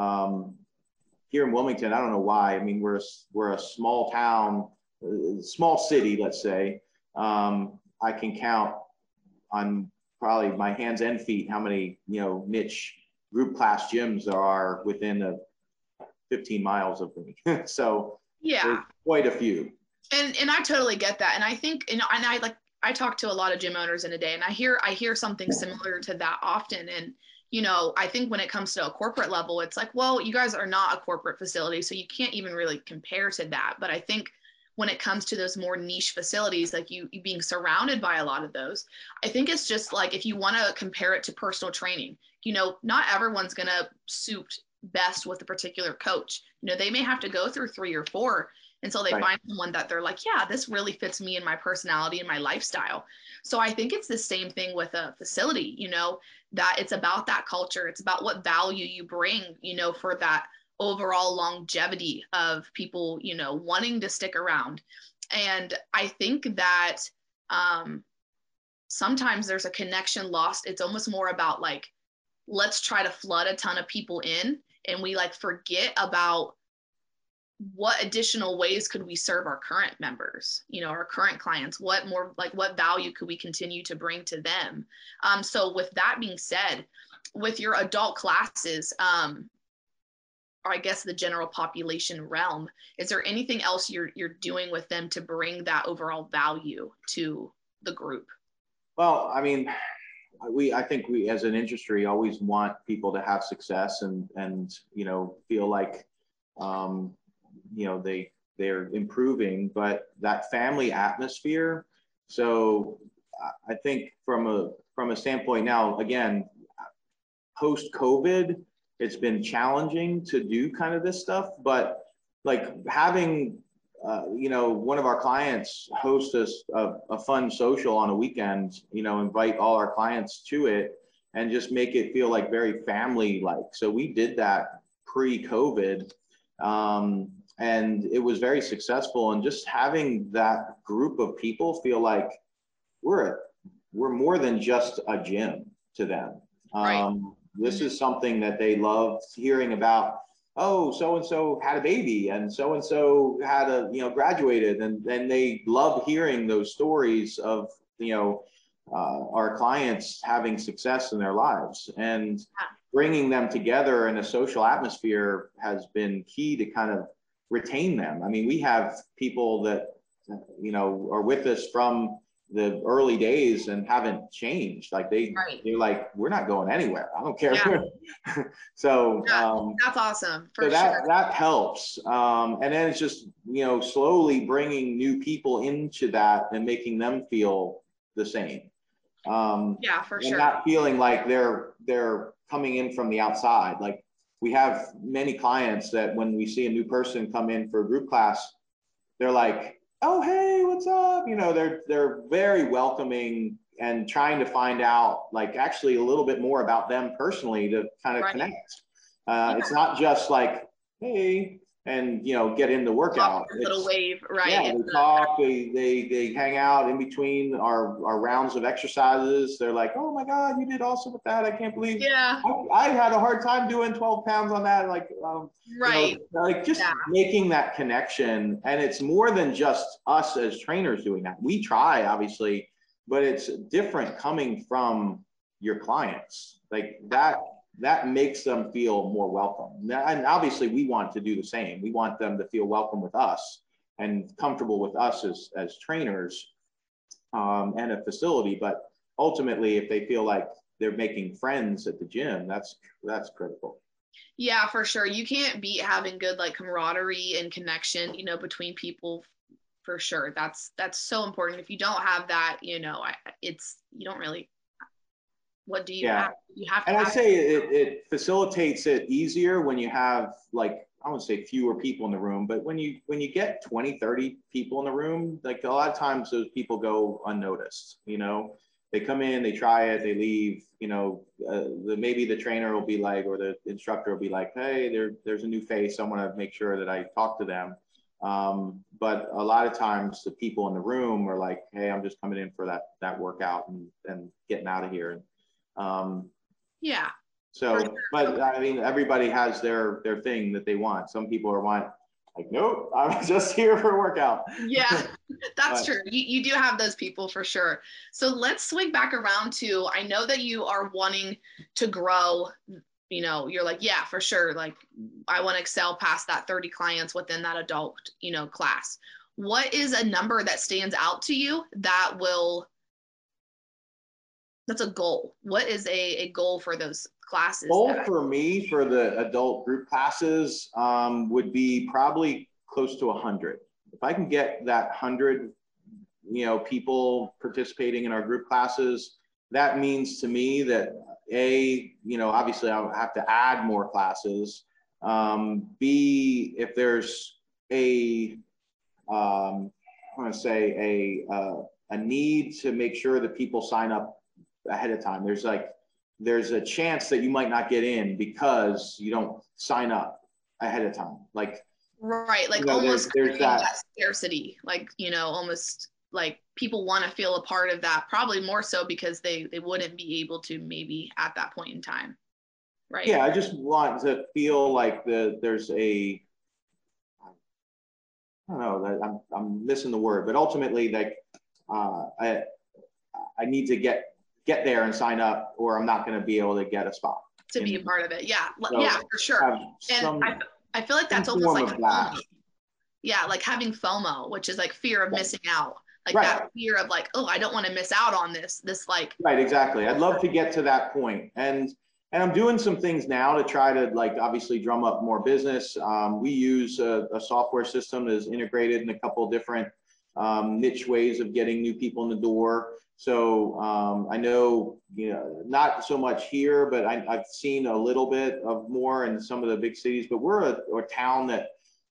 here in Wilmington. I don't know why. I mean, we're a small town, small city, let's say. I can count on probably my hands and feet how many niche group class gyms there are within 15 miles of me. So yeah, quite a few. And I totally get that. And I think, and I talk to a lot of gym owners in a day, and I hear something similar to that often. And, I think when it comes to a corporate level, it's like, well, you guys are not a corporate facility, so you can't even really compare to that. But I think when it comes to those more niche facilities, like you being surrounded by a lot of those, I think it's just like, if you want to compare it to personal training, not everyone's going to suit best with a particular coach. They may have to go through 3 or 4 until they find someone that they're like, yeah, this really fits me and my personality and my lifestyle. So I think it's the same thing with a facility, that it's about that culture. It's about what value you bring, for that overall longevity of people, wanting to stick around. And I think that sometimes there's a connection lost. It's almost more about like, let's try to flood a ton of people in, and we like forget about what additional ways could we serve our current members, our current clients, what value could we continue to bring to them? So with that being said, with your adult classes, or I guess the general population realm, is there anything else you're doing with them to bring that overall value to the group? Well, I mean, I think we as an industry always want people to have success and feel like they're improving, but that family atmosphere. So I think from a standpoint now, again, post COVID, it's been challenging to do kind of this stuff, but like having one of our clients host a fun social on a weekend, invite all our clients to it and just make it feel like very family like. So we did that pre-COVID. And it was very successful, and just having that group of people feel like we're more than just a gym to them. Right. This is something that they love hearing about. Oh, so-and-so had a baby, and so-and-so had graduated, and they love hearing those stories of, our clients having success in their lives, and bringing them together in a social atmosphere has been key to kind of retain them. I mean, we have people that, are with us from the early days and haven't changed. Like they're like, we're not going anywhere. I don't care. Yeah. So that's awesome. So that helps. And then it's just, slowly bringing new people into that and making them feel the same. For sure. And not feeling like they're coming in from the outside. Like, we have many clients that when we see a new person come in for a group class, they're like, oh, hey, what's up? They're very welcoming and trying to find out like actually a little bit more about them personally to kind of connect. It's not just like, hey, and, you know, get in the workout. A little wave, right? Yeah, they talk, they hang out in between our rounds of exercises. They're like, oh my God, you did awesome with that. I can't believe. Yeah. I had a hard time doing 12 pounds on that. Like, right. You know, like just making that connection. And it's more than just us as trainers doing that. We try, obviously, but it's different coming from your clients. Like that makes them feel more welcome. And obviously we want to do the same. We want them to feel welcome with us and comfortable with us as trainers and a facility. But ultimately, if they feel like they're making friends at the gym, that's critical. Yeah, for sure. You can't beat having good like camaraderie and connection, you know, between people, for sure. That's so important. If you don't have that, you know, you don't really, what do you have? You have to. And I say it facilitates it easier when you have, like, I won't say fewer people in the room, but when you get 20, 30 people in the room, like a lot of times those people go unnoticed, you know, they come in, they try it, they leave, you know, maybe the trainer will be like, or the instructor will be like, hey, there's a new face. I want to make sure that I talk to them. But a lot of times the people in the room are like, hey, I'm just coming in for that workout and getting out of here. Yeah. So, but I mean, everybody has their thing that they want. Some people want like, nope, I'm just here for a workout. Yeah, that's true. You do have those people for sure. So let's swing back around to, I know that you are wanting to grow, you know, you're like, yeah, for sure. Like I want to excel past that 30 clients within that adult, you know, class. What is a number that stands out to you that's a goal? What is a goal for those classes? Goal for me for the adult group classes would be probably close to 100. If I can get that 100, you know, people participating in our group classes, that means to me that you know, obviously I'll have to add more classes. B, if there's I want to say a need to make sure that people sign up ahead of time. There's a chance that you might not get in because you don't sign up ahead of time. Like, right. Like, you know, almost there's that scarcity, like, you know, almost like people want to feel a part of that, probably more so because they wouldn't be able to maybe at that point in time. Right. Yeah. I just want to feel like there's I don't know, I'm missing the word, but ultimately, like, I need to get there and sign up, or I'm not going to be able to get a spot to be a part of it. Yeah. So yeah, for sure. And I feel like that's almost like FOMO. Yeah. Like having FOMO, which is like fear of missing out. Like that fear of like, oh, I don't want to miss out on this like. Right. Exactly. I'd love to get to that point. And I'm doing some things now to try to, like, obviously drum up more business. We use a software system that is integrated in a couple of different niche ways of getting new people in the door. So I know, you know, not so much here, but I've seen a little bit of more in some of the big cities. But we're a town that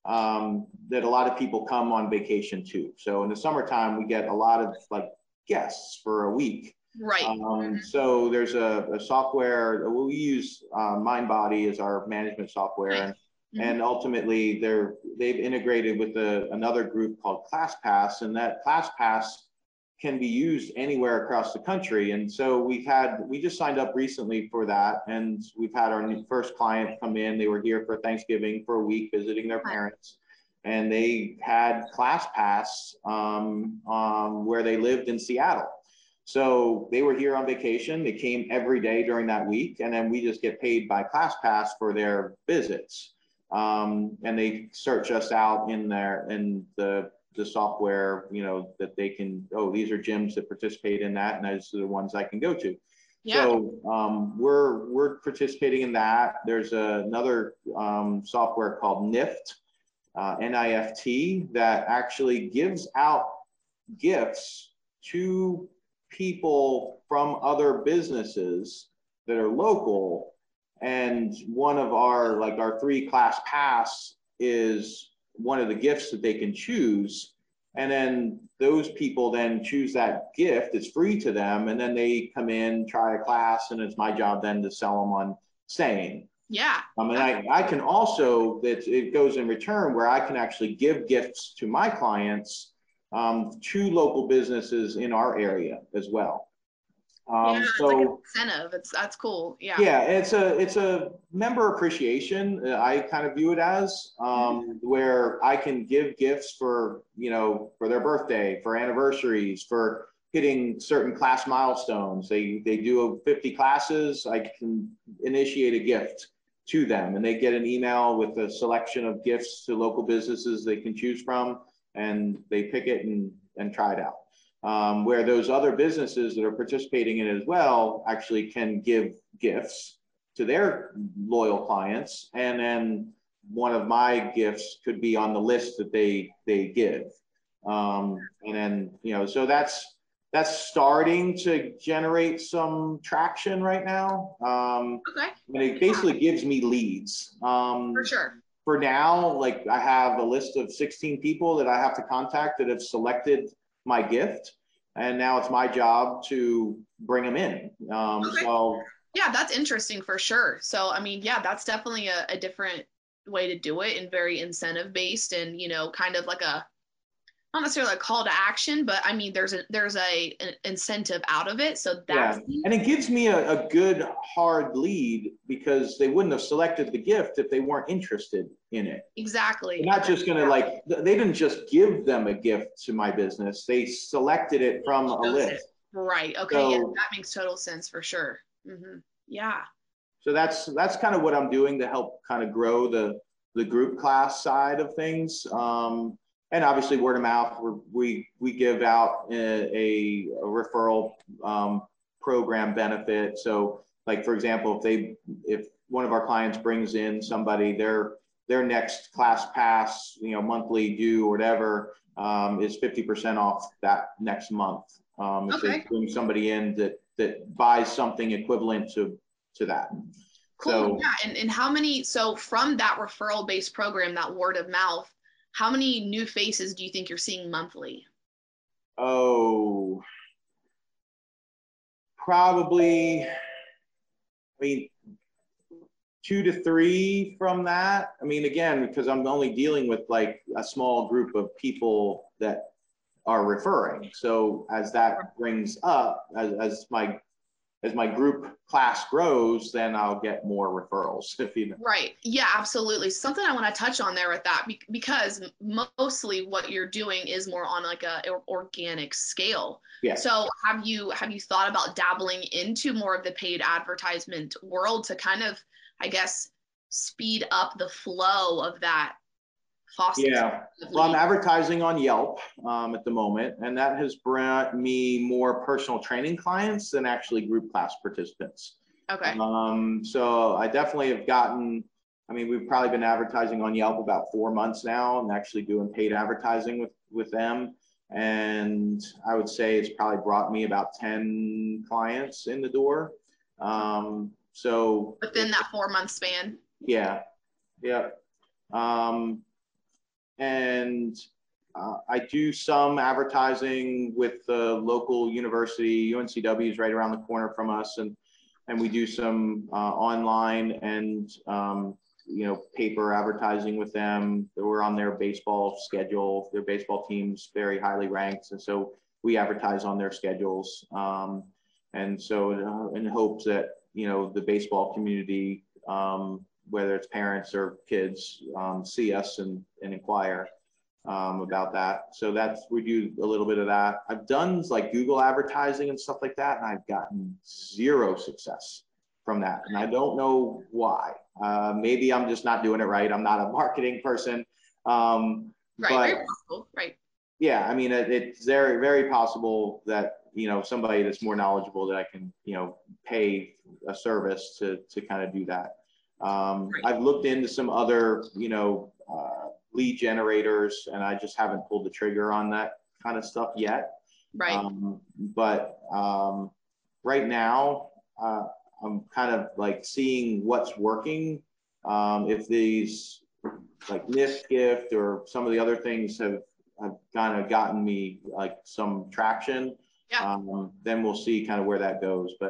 a lot of people come on vacation to. So in the summertime, we get a lot of like guests for a week. Right. So there's a software we use. MindBody is our management software, and ultimately they've integrated with another group called ClassPass, and that ClassPass can be used anywhere across the country. And so we just signed up recently for that, and we've had our first client come in. They were here for Thanksgiving for a week visiting their parents, and they had ClassPass where they lived in Seattle. So they were here on vacation. They came every day during that week, and then we just get paid by ClassPass for their visits. And they search us out in the software, you know, that they can, these are gyms that participate in that, and those are the ones I can go to. Yeah. So we're participating in that. There's another software called NIFT, NIFT, that actually gives out gifts to people from other businesses that are local. And one of our 3 class pass is one of the gifts that they can choose. And then those people then choose that gift. It's free to them. And then they come in, try a class, and it's my job then to sell them on staying. Yeah. And I can also, that it goes in return where I can actually give gifts to my clients to local businesses in our area as well. Yeah, it's like an incentive. That's cool. Yeah. Yeah, it's a member appreciation. I kind of view it as where I can give gifts for, for their birthday, for anniversaries, for hitting certain class milestones. They do 50 classes. I can initiate a gift to them, and they get an email with a selection of gifts to local businesses they can choose from, and they pick it and try it out. Where those other businesses that are participating in it as well actually can give gifts to their loyal clients, and then one of my gifts could be on the list that they give. And then, so that's starting to generate some traction right now. Okay. And it basically gives me leads. For sure. For now, like I have a list of 16 people that I have to contact that have selected my gift, and now it's my job to bring them in. Okay. So yeah, that's interesting for sure. So I mean, yeah, that's definitely a different way to do it, and very incentive based, and kind of like a, not necessarily a call to action, but I mean, there's an incentive out of it. So that's and it gives me a good hard lead, because they wouldn't have selected the gift if they weren't interested in it. Exactly. They're not just gonna they didn't just give them a gift to my business. They selected it from a list. Right. Okay. So, yeah, that makes total sense for sure. Mm-hmm. Yeah. So that's kind of what I'm doing to help kind of grow the group class side of things. And obviously word of mouth, we give out a referral program benefit. So like, for example, if one of our clients brings in somebody, their next class pass, monthly due or whatever, is 50% off that next month. If they bring somebody in that buys something equivalent to that. Cool. So, yeah. And how many, so from that referral based program, that word of mouth, how many new faces do you think you're seeing monthly? Oh, probably, 2 to 3 from that. I mean, again, because I'm only dealing with like a small group of people that are referring. So as that brings up, as my group class grows, then I'll get more referrals. Right. Yeah, absolutely. Something I want to touch on there with that, because mostly what you're doing is more on like a organic scale. Yeah. So have you thought about dabbling into more of the paid advertisement world to kind of, I guess, speed up the flow of that? Yeah. Well, I'm advertising on Yelp at the moment, and that has brought me more personal training clients than actually group class participants. Okay. So I definitely have gotten, we've probably been advertising on Yelp about 4 months now, and actually doing paid advertising with them. And I would say it's probably brought me about 10 clients in the door. So within that 4-month span. Yeah. Yeah. And I do some advertising with the local university. UNCW is right around the corner from us, and we do some online and paper advertising with them. We're on their baseball schedule. Their baseball team's very highly ranked, and so we advertise on their schedules. And so in hopes that the baseball community, whether it's parents or kids, see us and inquire about that. So we do a little bit of that. I've done like Google advertising and stuff like that, and I've gotten 0 success from that. And I don't know why. Maybe I'm just not doing it right. I'm not a marketing person. Right, very possible. Right. Yeah, it's very, very possible that somebody that's more knowledgeable that I can pay a service to kind of do that. I've looked into some other, lead generators, and I just haven't pulled the trigger on that kind of stuff yet. Right. But right now, I'm kind of like seeing what's working. If these like NIST gift or some of the other things have kind of gotten me like some traction, then we'll see kind of where that goes. But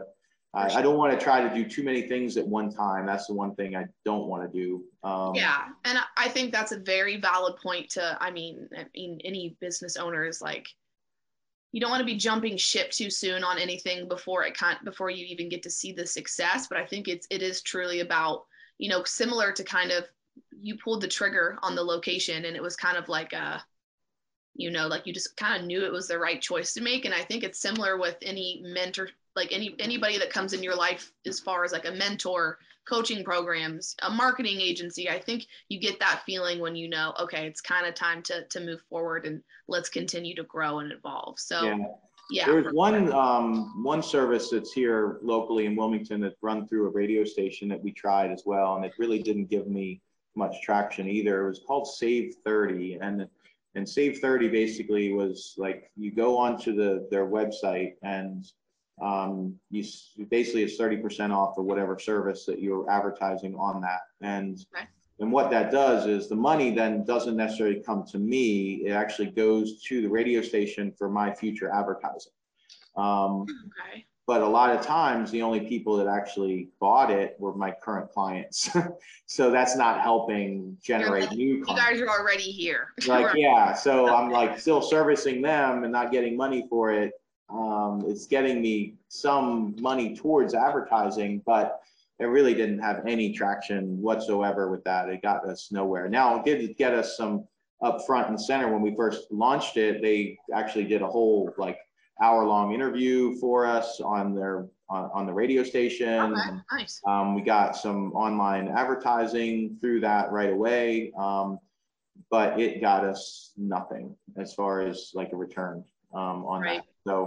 I don't want to try to do too many things at one time. That's the one thing I don't want to do. Yeah. And I think that's a very valid point to, I mean, any business owner is like, you don't want to be jumping ship too soon on anything before you even get to see the success. But I think it is truly about, you know, similar to kind of, you pulled the trigger on the location and it was kind of like you know, like you just kind of knew it was the right choice to make. And I think it's similar with any mentor, like anybody that comes in your life as far as like a mentor, coaching programs, a marketing agency. I think you get that feeling when you know, okay, it's kind of time to move forward and let's continue to grow and evolve. So yeah. There's one service that's here locally in Wilmington that run through a radio station that we tried as well, and it really didn't give me much traction either. It was called Save 30, and Save 30 basically was like, you go onto their website and you basically it's 30% off of whatever service that you're advertising on that. And what that does is the money then doesn't necessarily come to me. It actually goes to the radio station for my future advertising. But a lot of times the only people that actually bought it were my current clients. So that's not helping generate new clients. You guys are already here. Like, yeah. So I'm like still servicing them and not getting money for it. It's getting me some money towards advertising, but it really didn't have any traction whatsoever with that. It got us nowhere. Now it did get us some up front and center. When we first launched it, they actually did a whole like hour-long interview for us on the radio station. Okay, nice. We got some online advertising through that right away, but it got us nothing as far as like a return on that.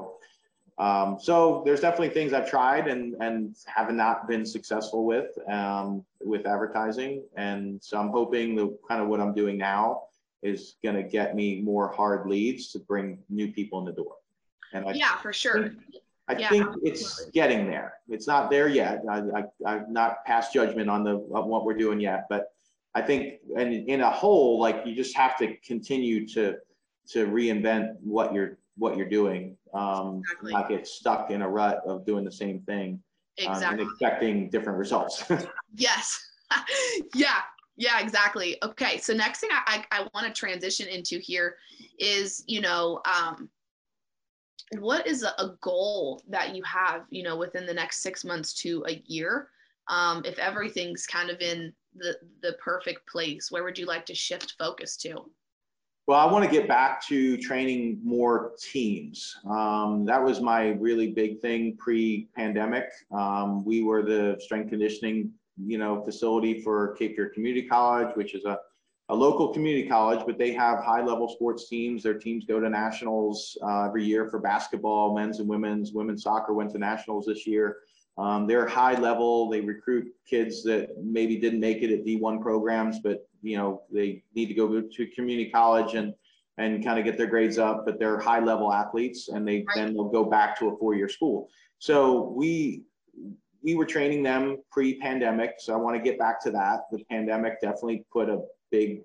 So there's definitely things I've tried and have not been successful with advertising. And so I'm hoping the kind of what I'm doing now is going to get me more hard leads to bring new people in the door. And for sure. I think it's getting there. It's not there yet. I've not passed judgment on what we're doing yet, but I think, and in a whole, like you just have to continue to reinvent what you're doing, not get stuck in a rut of doing the same thing and expecting different results. Yes. Yeah, exactly. Okay. So next thing I want to transition into here is, you know, what is a goal that you have, you know, within the next 6 months to a year? If everything's kind of in the perfect place, where would you like to shift focus to? Well, I want to get back to training more teams. That was my really big thing pre-pandemic. We were the strength conditioning, you know, facility for Cape Fear Community College, which is a local community college, but they have high-level sports teams. Their teams go to nationals every year for basketball, men's and women's. Women's soccer went to nationals this year. They're high level. They recruit kids that maybe didn't make it at D1 programs, but you know they need to go to community college and kind of get their grades up. But they're high level athletes, and then they'll go back to a 4-year school. So we were training them pre-pandemic. So I want to get back to that. The pandemic definitely put a big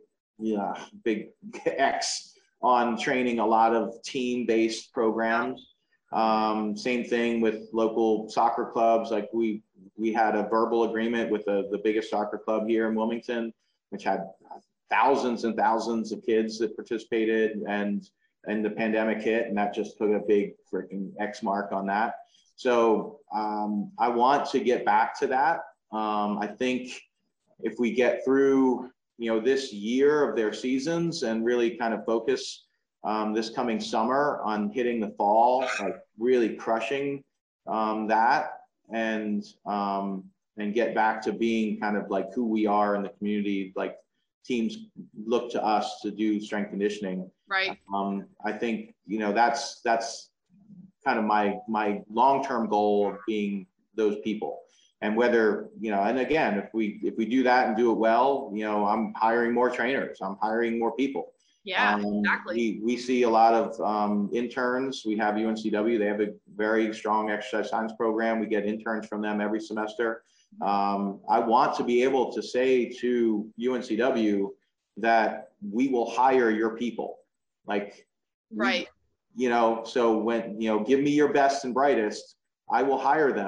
X on training a lot of team-based programs. Same thing with local soccer clubs. Like we had a verbal agreement with the biggest soccer club here in Wilmington, which had thousands and thousands of kids that participated, and the pandemic hit, and that just put a big freaking X mark on that. So I want to get back to that. I think if we get through, you know, this year of their seasons and really kind of focus this coming summer on hitting the fall, like really crushing that, and get back to being kind of like who we are in the community. Like teams look to us to do strength conditioning. Right. I think, you know, that's kind of my long-term goal of being those people. And whether, you know, and again, if we do that and do it well, you know, I'm hiring more trainers, I'm hiring more people. Yeah, exactly. We see a lot of interns. We have UNCW. They have a very strong exercise science program. We get interns from them every semester. I want to be able to say to UNCW that we will hire your people. Like, right. You know, so when, you know, give me your best and brightest, I will hire them.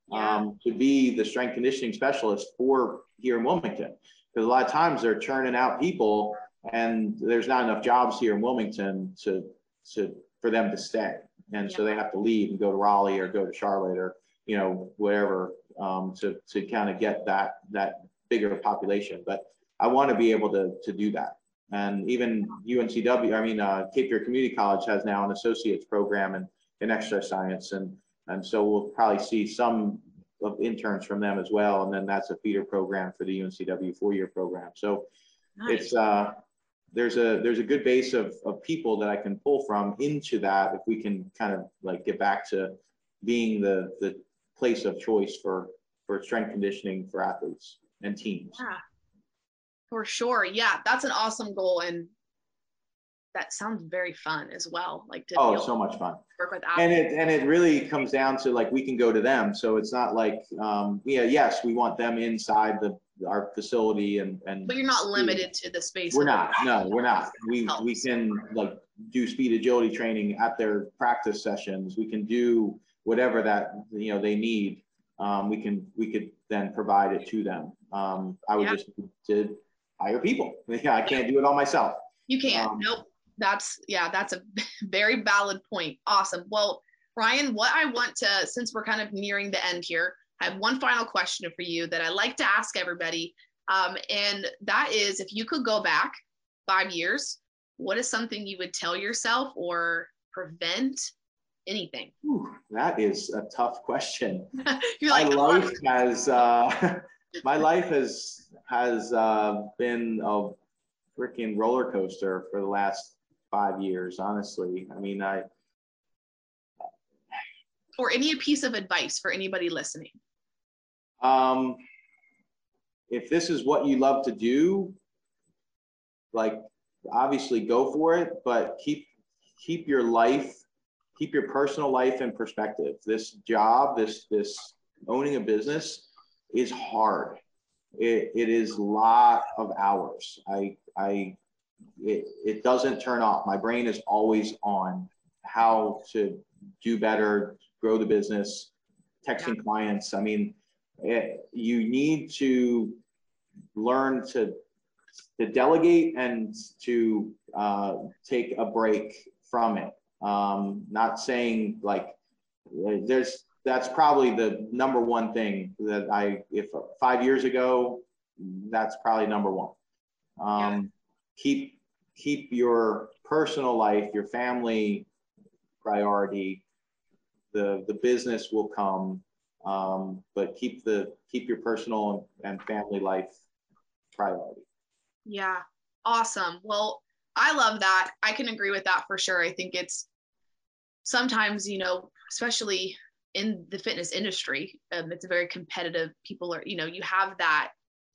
to be the strength conditioning specialist for here in Wilmington. Because a lot of times they're churning out people and there's not enough jobs here in Wilmington for them to stay. And so they have to leave and go to Raleigh or go to Charlotte or, wherever, to kind of get that bigger population. But I want to be able to do that. And even Cape Fear Community College has now an associate's program in exercise science. And so we'll probably see some of interns from them as well. And then that's a feeder program for the UNCW 4-year program. So nice. It's, there's a good base of people that I can pull from into that if we can kind of like get back to being the place of choice for strength conditioning for athletes and teams. Yeah, for sure. Yeah, that's an awesome goal. And that sounds very fun as well. Like it's so much fun. Work with athletes. And it really comes down to like, we can go to them. So it's not like, yes, we want them inside our facility but you're not limited to the space. We're not. No, we're not. We can like do speed agility training at their practice sessions. We can do whatever that they need. We could then provide it to them. I would just to hire people. I can't do it all myself. You can't. Nope. That's a very valid point. Awesome. Well, Ryan, what I want to, since we're kind of nearing the end here, I have one final question for you that I like to ask everybody. And that is, if you could go back 5 years, what is something you would tell yourself or prevent? Anything? Ooh, that is a tough question. You're like, my life has been a freaking roller coaster for the last 5 years, honestly. I mean, or any piece of advice for anybody listening. If this is what you love to do, like obviously go for it, but keep your personal life in perspective. This job, this owning a business is hard. It is a lot of hours. It doesn't turn off. My brain is always on how to do better, grow the business, texting clients. I mean, you need to learn to delegate and to take a break from it. Not saying like that's probably the number one thing that if 5 years ago, that's probably number one. Keep your personal life, your family priority. The business will come, but keep your personal and family life priority. Yeah, awesome. Well, I love that. I can agree with that for sure. I think it's sometimes, especially in the fitness industry, it's a very competitive. People are, you have that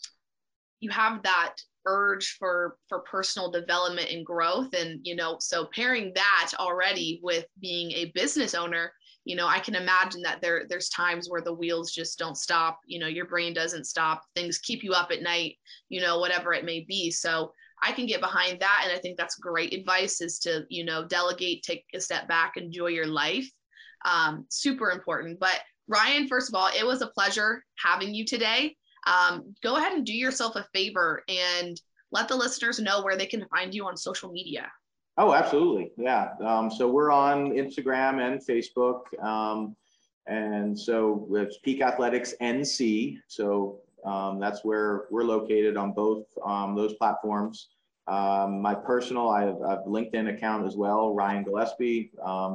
urge for personal development and growth. And, so pairing that already with being a business owner, I can imagine that there's times where the wheels just don't stop, your brain doesn't stop, things keep you up at night, whatever it may be. So I can get behind that. And I think that's great advice, is to, delegate, take a step back, enjoy your life. Super important. But Ryan, first of all, it was a pleasure having you today. Go ahead and do yourself a favor and let the listeners know where they can find you on social media. Oh, absolutely. Yeah. So we're on Instagram and Facebook. And so it's Peak Athletics NC. So that's where we're located on both those platforms. My personal, I have a LinkedIn account as well, Ryan Gillespie.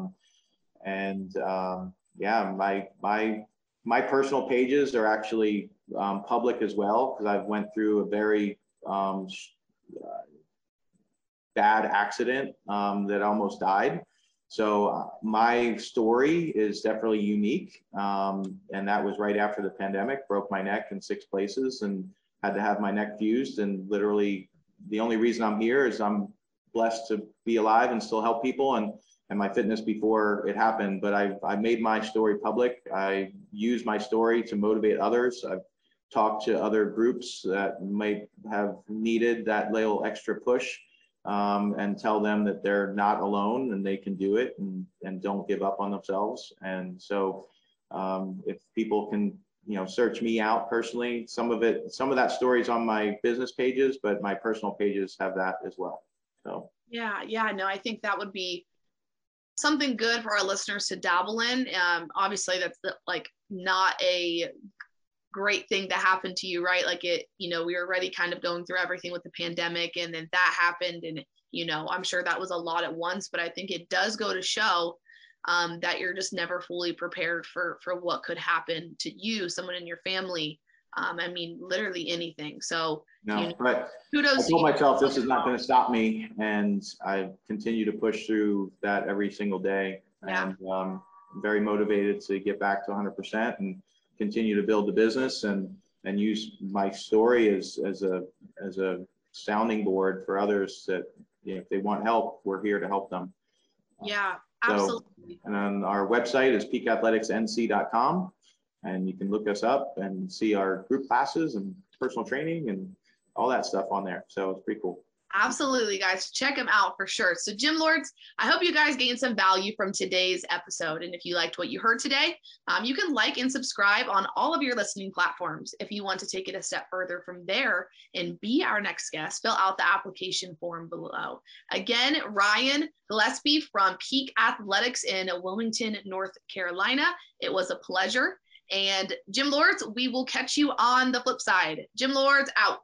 My personal pages are actually public as well, because I've went through a very bad accident that almost died. So my story is definitely unique. And that was right after the pandemic. Broke my neck in 6 places and had to have my neck fused. And literally the only reason I'm here is I'm blessed to be alive and still help people and my fitness before it happened. But I made my story public. I use my story to motivate others. I've talked to other groups that might have needed that little extra push, and tell them that they're not alone and they can do it, and don't give up on themselves. And so If people can, search me out personally, some of that story's on my business pages, but my personal pages have that as well. So yeah, no, I think that would be something good for our listeners to dabble in. Obviously that's like not a great thing to happen to you, right? Like we were already kind of going through everything with the pandemic, and then that happened, and I'm sure that was a lot at once, but I think it does go to show that you're just never fully prepared for what could happen to you, someone in your family. I mean, literally anything. So no, but kudos. I told myself this is not going to stop me, and I continue to push through that every single day. Yeah. And I'm very motivated to get back to 100% and continue to build the business and use my story as a sounding board for others that, if they want help, we're here to help them. Yeah, absolutely. So, and on our website is peakathleticsnc.com, and you can look us up and see our group classes and personal training and all that stuff on there. So it's pretty cool. Absolutely, guys. Check them out for sure. So Gym Lords, I hope you guys gained some value from today's episode. And if you liked what you heard today, you can like and subscribe on all of your listening platforms. If you want to take it a step further from there and be our next guest, fill out the application form below. Again, Ryan Gillespie from Peak Athletics in Wilmington, North Carolina. It was a pleasure. And Gym Lords, we will catch you on the flip side. Gym Lords out.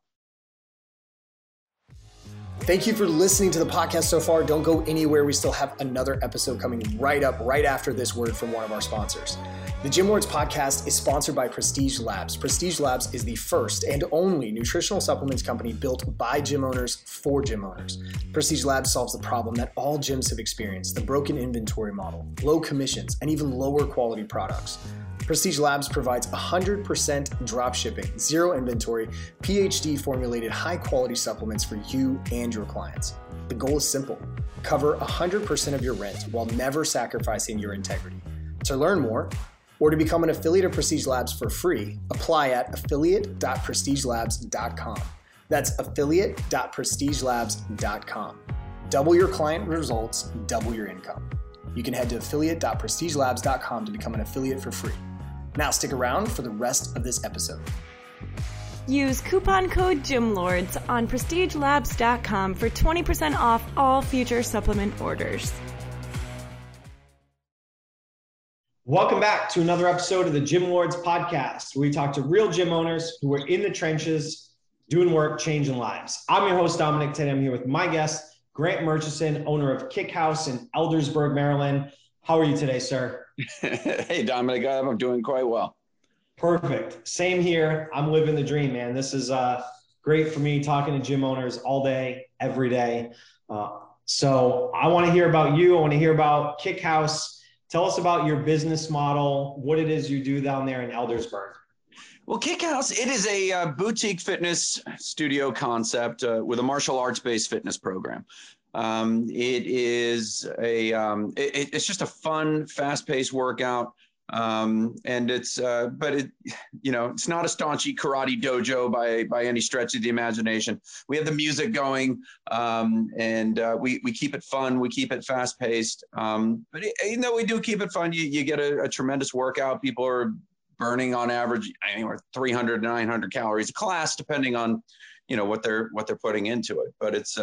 Thank you for listening to the podcast so far. Don't go anywhere. We still have another episode coming right after this word from one of our sponsors. The Gym Lords podcast is sponsored by Prestige Labs. Prestige Labs is the first and only nutritional supplements company built by gym owners for gym owners. Prestige Labs solves the problem that all gyms have experienced: the broken inventory model, low commissions, and even lower quality products. Prestige Labs provides 100% drop shipping, zero inventory, PhD formulated high quality supplements for you and your clients. The goal is simple: cover 100% of your rent while never sacrificing your integrity. To learn more or to become an affiliate of Prestige Labs for free, apply at affiliate.prestigelabs.com. That's affiliate.prestigelabs.com. Double your client results, double your income. You can head to affiliate.prestigelabs.com to become an affiliate for free. Now stick around for the rest of this episode. Use coupon code GYMLORDS on prestigelabs.com for 20% off all future supplement orders. Welcome back to another episode of the Gym Lords podcast, where we talk to real gym owners who are in the trenches, doing work, changing lives. I'm your host, Dominic. Today I'm here with my guest, Grant Murchison, owner of Kick House in Eldersburg, Maryland. How are you today, sir? Hey, Dominic, I'm doing quite well. Perfect. Same here. I'm living the dream, man. This is great for me, talking to gym owners all day, every day. So I want to hear about you. I want to hear about Kick House. Tell us about your business model, what it is you do down there in Eldersburg. Well, Kick House, it is a boutique fitness studio concept with a martial arts-based fitness program. It is it's just a fun, fast-paced workout. And it's it's not a staunchy karate dojo by any stretch of the imagination. We have the music going, and we keep it fun. We keep it fast-paced. But even though we do keep it fun, you get a tremendous workout. People are burning on average anywhere 300 to 900 calories a class, depending on what they're putting into it. But it's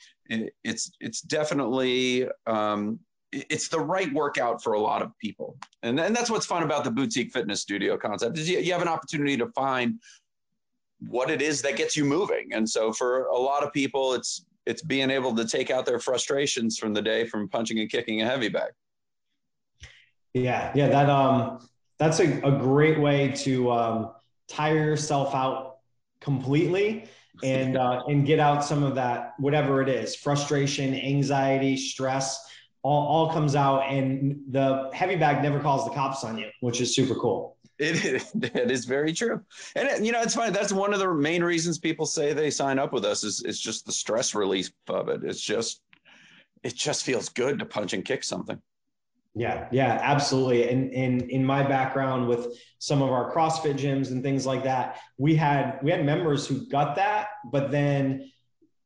definitely it's the right workout for a lot of people. And that's what's fun about the boutique fitness studio concept, is you have an opportunity to find what it is that gets you moving. And so for a lot of people, it's being able to take out their frustrations from the day from punching and kicking a heavy bag. Yeah. That's a great way to tire yourself out completely and get out some of that, whatever it is, frustration, anxiety, stress, all comes out, and the heavy bag never calls the cops on you, which is super cool. It is very true. And it's funny. That's one of the main reasons people say they sign up with us is just the stress relief of it. It just feels good to punch and kick something. Yeah, absolutely. And in my background with some of our CrossFit gyms and things like that, we had members who got that, but then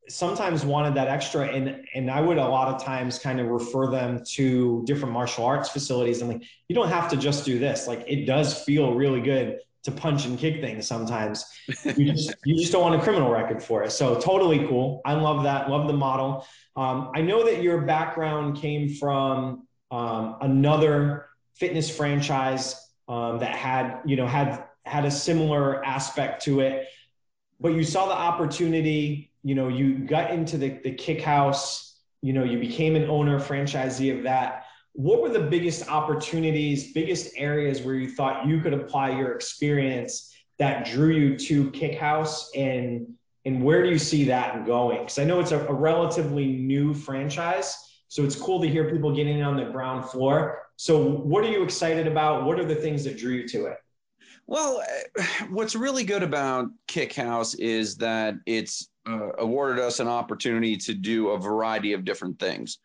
sometimes wanted that extra, and I would a lot of times kind of refer them to different martial arts facilities. I'm like, you don't have to just do this. Like, it does feel really good to punch and kick things sometimes. You just don't want a criminal record for it. So totally cool. I love that. Love the model. I know that your background came from another fitness franchise that had a similar aspect to it, but you saw the opportunity. You got into the kick house. You became an owner, franchisee of that. What were the biggest opportunities, biggest areas where you thought you could apply your experience that drew you to Kick House, and where do you see that going? Because I know it's a relatively new franchise, so it's cool to hear people getting on the ground floor. So what are you excited about? What are the things that drew you to it? Well, what's really good about Kick House is that it's awarded us an opportunity to do a variety of different things.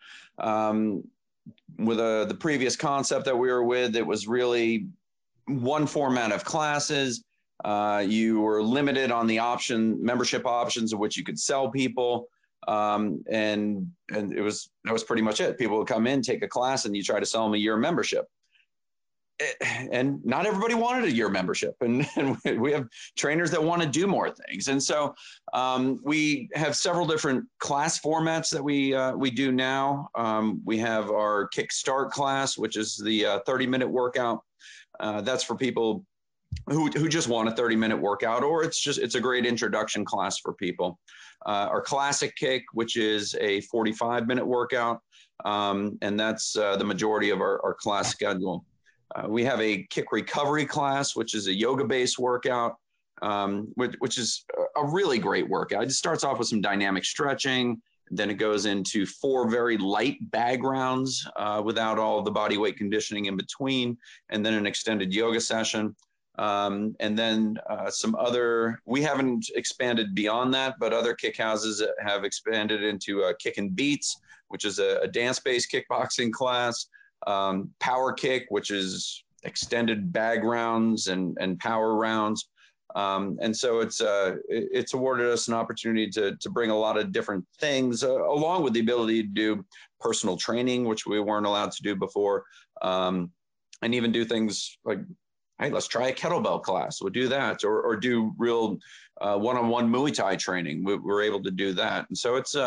With the previous concept that we were with, it was really one format of classes. You were limited on the membership options of which you could sell people. And that was pretty much it. People would come in, take a class, and you try to sell them a year membership. And not everybody wanted a year membership, and we have trainers that want to do more things. And so we have several different class formats that we do now. We have our Kickstart class, which is the 30-minute workout. That's for people who just want a 30-minute workout, or it's a great introduction class for people. Our Classic Kick, which is a 45-minute workout, and that's the majority of our class schedule. We have a kick recovery class, which is a yoga-based workout, which is a really great workout. It starts off with some dynamic stretching. Then it goes into 4 very light bag rounds without all the body weight conditioning in between, and then an extended yoga session. And then we haven't expanded beyond that, but other kick houses have expanded into Kick and Beats, which is a dance-based kickboxing class. Power Kick, which is extended bag rounds and power rounds. And so it's awarded us an opportunity to bring a lot of different things, along with the ability to do personal training, which we weren't allowed to do before. And even do things like, hey, let's try a kettlebell class. We'll do that, or do real one-on-one Muay Thai training. We're able to do that. And so it's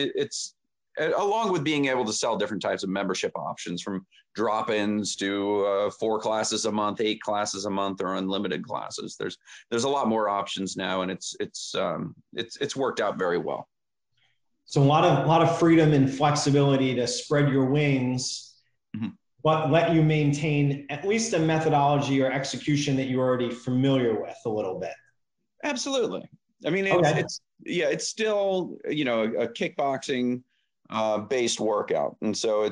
along with being able to sell different types of membership options, from drop-ins to 4 classes a month, 8 classes a month, or unlimited classes. There's a lot more options now, and it's worked out very well. So a lot of freedom and flexibility to spread your wings, mm-hmm. but let you maintain at least a methodology or execution that you're already familiar with a little bit. Absolutely. I mean, it's still, a kickboxing based workout. And so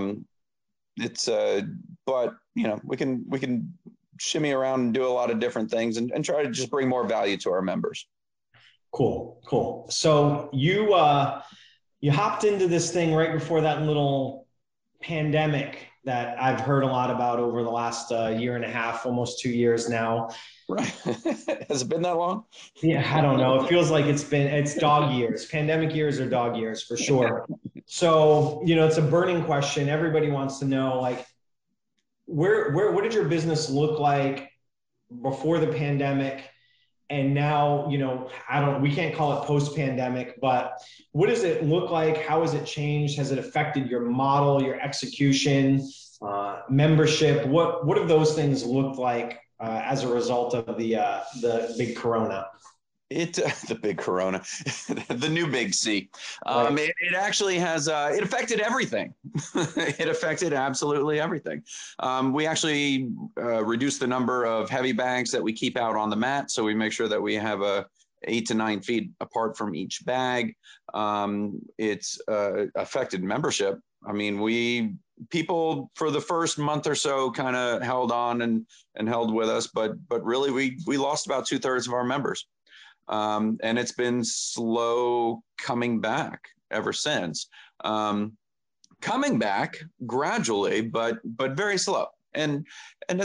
but we can shimmy around and do a lot of different things and try to just bring more value to our members. Cool. So you hopped into this thing right before that little pandemic that I've heard a lot about over the last year and a half, almost 2 years now. Right. Has it been that long? Yeah, I don't know. It feels like it's dog years. Pandemic years are dog years for sure. So, it's a burning question. Everybody wants to know, like, what did your business look like before the pandemic? And now, we can't call it post-pandemic, but what does it look like? How has it changed? Has it affected your model, your execution, membership? What have those things looked like as a result of the big Corona? The big Corona, the new big C. It actually has, it affected everything. It affected absolutely everything. We actually reduced the number of heavy bags that we keep out on the mat. So we make sure that we have 8 to 9 feet apart from each bag. It's affected membership. I mean, people for the first month or so kind of held on and held with us, but really we lost about 2/3 of our members. And it's been slow coming back ever since. Coming back gradually, but very slow. And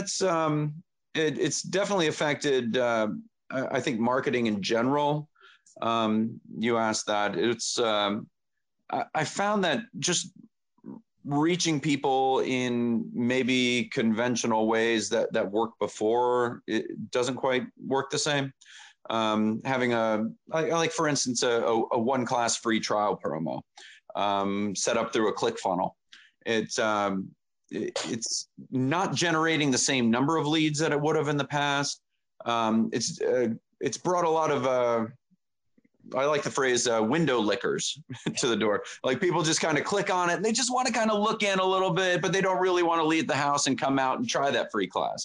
it's definitely affected, I think, marketing in general. You asked that. It's I found that just reaching people in maybe conventional ways that worked before, it doesn't quite work the same. Having like for instance, a one class free trial promo set up through a ClickFunnels. It's not generating the same number of leads that it would have in the past. It's brought a lot of I like the phrase window lickers to the door. Like people just kind of click on it and they just want to kind of look in a little bit, but they don't really want to leave the house and come out and try that free class.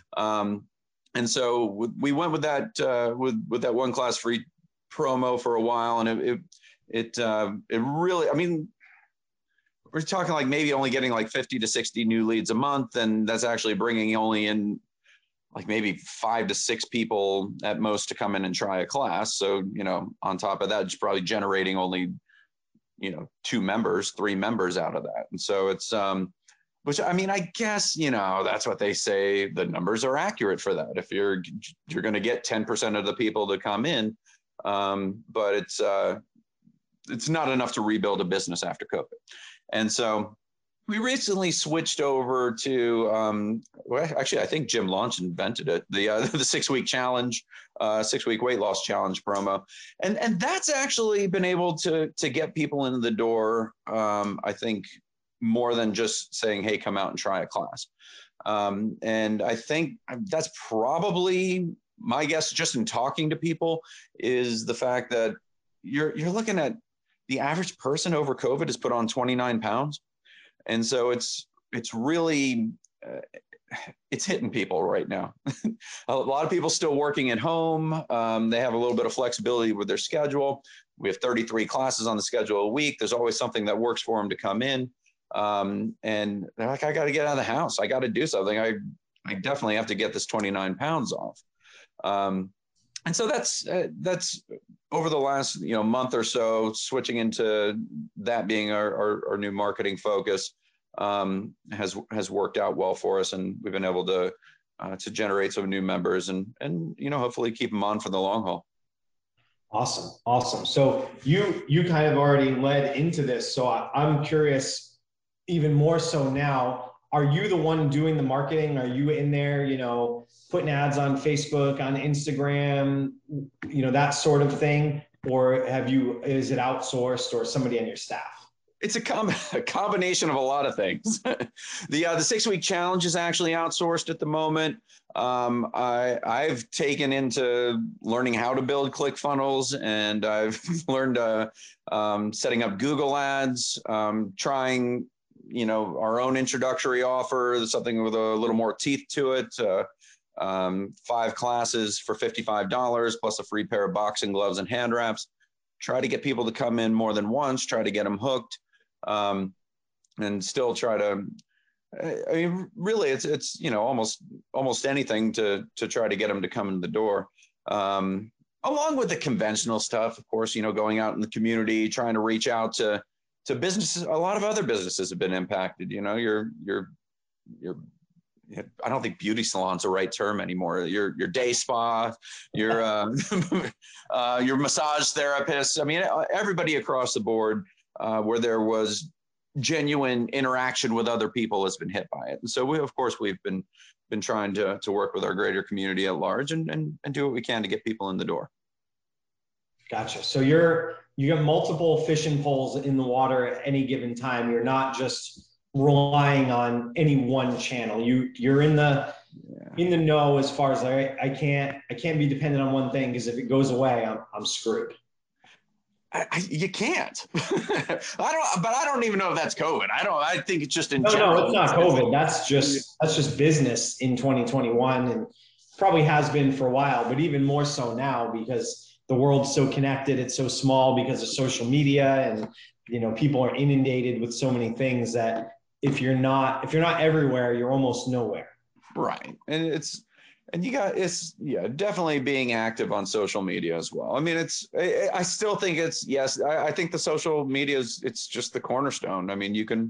And so we went with that with that one class free promo for a while, and it really, I mean, we're talking like maybe only getting like 50 to 60 new leads a month, and that's actually bringing only in like maybe 5 to 6 people at most to come in and try a class. So, you know, on top of that, it's probably generating only, you know, 2 members, 3 members out of that. And so it's, which, I mean, I guess, you know, that's what they say. The numbers are accurate for that. If you're going to get 10% of the people to come in, but it's not enough to rebuild a business after COVID. And so we recently switched over to, well, actually, I think Jim Launch invented it, the 6-week challenge, 6-week weight loss challenge promo. And that's actually been able to get people in the door, I think, more than just saying, hey, come out and try a class. And I think that's probably my guess, just in talking to people, is the fact that you're looking at the average person over COVID has put on 29 pounds. And so it's really, it's hitting people right now. A lot of people still working at home. They have a little bit of flexibility with their schedule. We have 33 classes on the schedule a week. There's always something that works for them to come in. And they're like, I got to get out of the house. I got to do something. I definitely have to get this 29 pounds off. And so that's over the last, you know, month or so, switching into that being our new marketing focus, has worked out well for us, and we've been able to generate some new members and you know, hopefully keep them on for the long haul. Awesome. So you kind of already led into this, so I'm curious, even more so now. Are you the one doing the marketing? Are you in there, you know, putting ads on Facebook, on Instagram, you know, that sort of thing? Or is it outsourced or somebody on your staff? It's a combination of a lot of things. The 6-week challenge is actually outsourced at the moment. I've taken into learning how to build ClickFunnels, and I've learned setting up Google ads, trying, you know, our own introductory offer, something with a little more teeth to it. 5 classes for $55 plus a free pair of boxing gloves and hand wraps. Try to get people to come in more than once, try to get them hooked, and still try to, I mean, really it's, you know, almost anything to try to get them to come in the door. Along with the conventional stuff, of course, you know, going out in the community, trying to reach out to businesses. A lot of other businesses have been impacted. You know, your I don't think beauty salon's the right term anymore. Your day spa, your massage therapist. I mean, everybody across the board where there was genuine interaction with other people has been hit by it. And so we've been trying to work with our greater community at large and do what we can to get people in the door. Gotcha. So you got multiple fishing poles in the water at any given time. You're not just relying on any one channel. You're in the know as far as I can't be dependent on one thing, because if it goes away, I'm screwed. You can't. I don't even know if that's COVID. I think it's just in general. No, it's not COVID. That's just business in 2021, and probably has been for a while, but even more so now because the world's so connected. It's so small because of social media, and, you know, people are inundated with so many things that if you're not everywhere, you're almost nowhere. Right. And it's definitely being active on social media as well. I mean, I still think I think the social media it's just the cornerstone. I mean, you can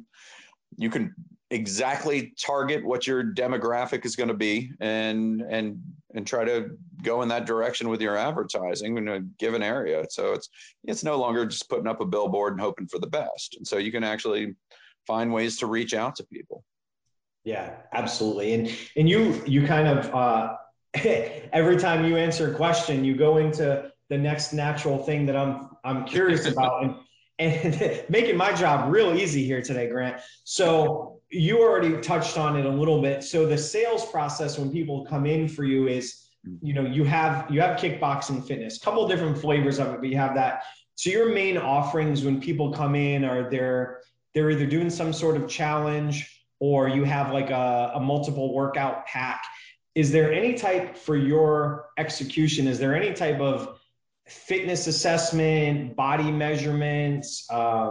exactly target what your demographic is going to be and try to go in that direction with your advertising in a given area. So it's no longer just putting up a billboard and hoping for the best. And so you can actually find ways to reach out to people. Yeah, absolutely. And you kind of every time you answer a question, you go into the next natural thing that I'm curious about, and making my job real easy here today, Grant. So you already touched on it a little bit. So the sales process when people come in for you is, you have kickboxing fitness, a couple of different flavors of it, but you have that. So your main offerings when people come in are they're either doing some sort of challenge, or you have like a multiple workout pack. Is there any type for your execution? Is there any type of fitness assessment, body measurements,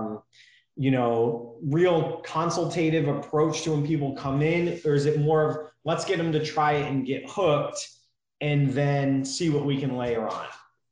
real consultative approach to when people come in? Or is it more of let's get them to try it and get hooked and then see what we can layer on?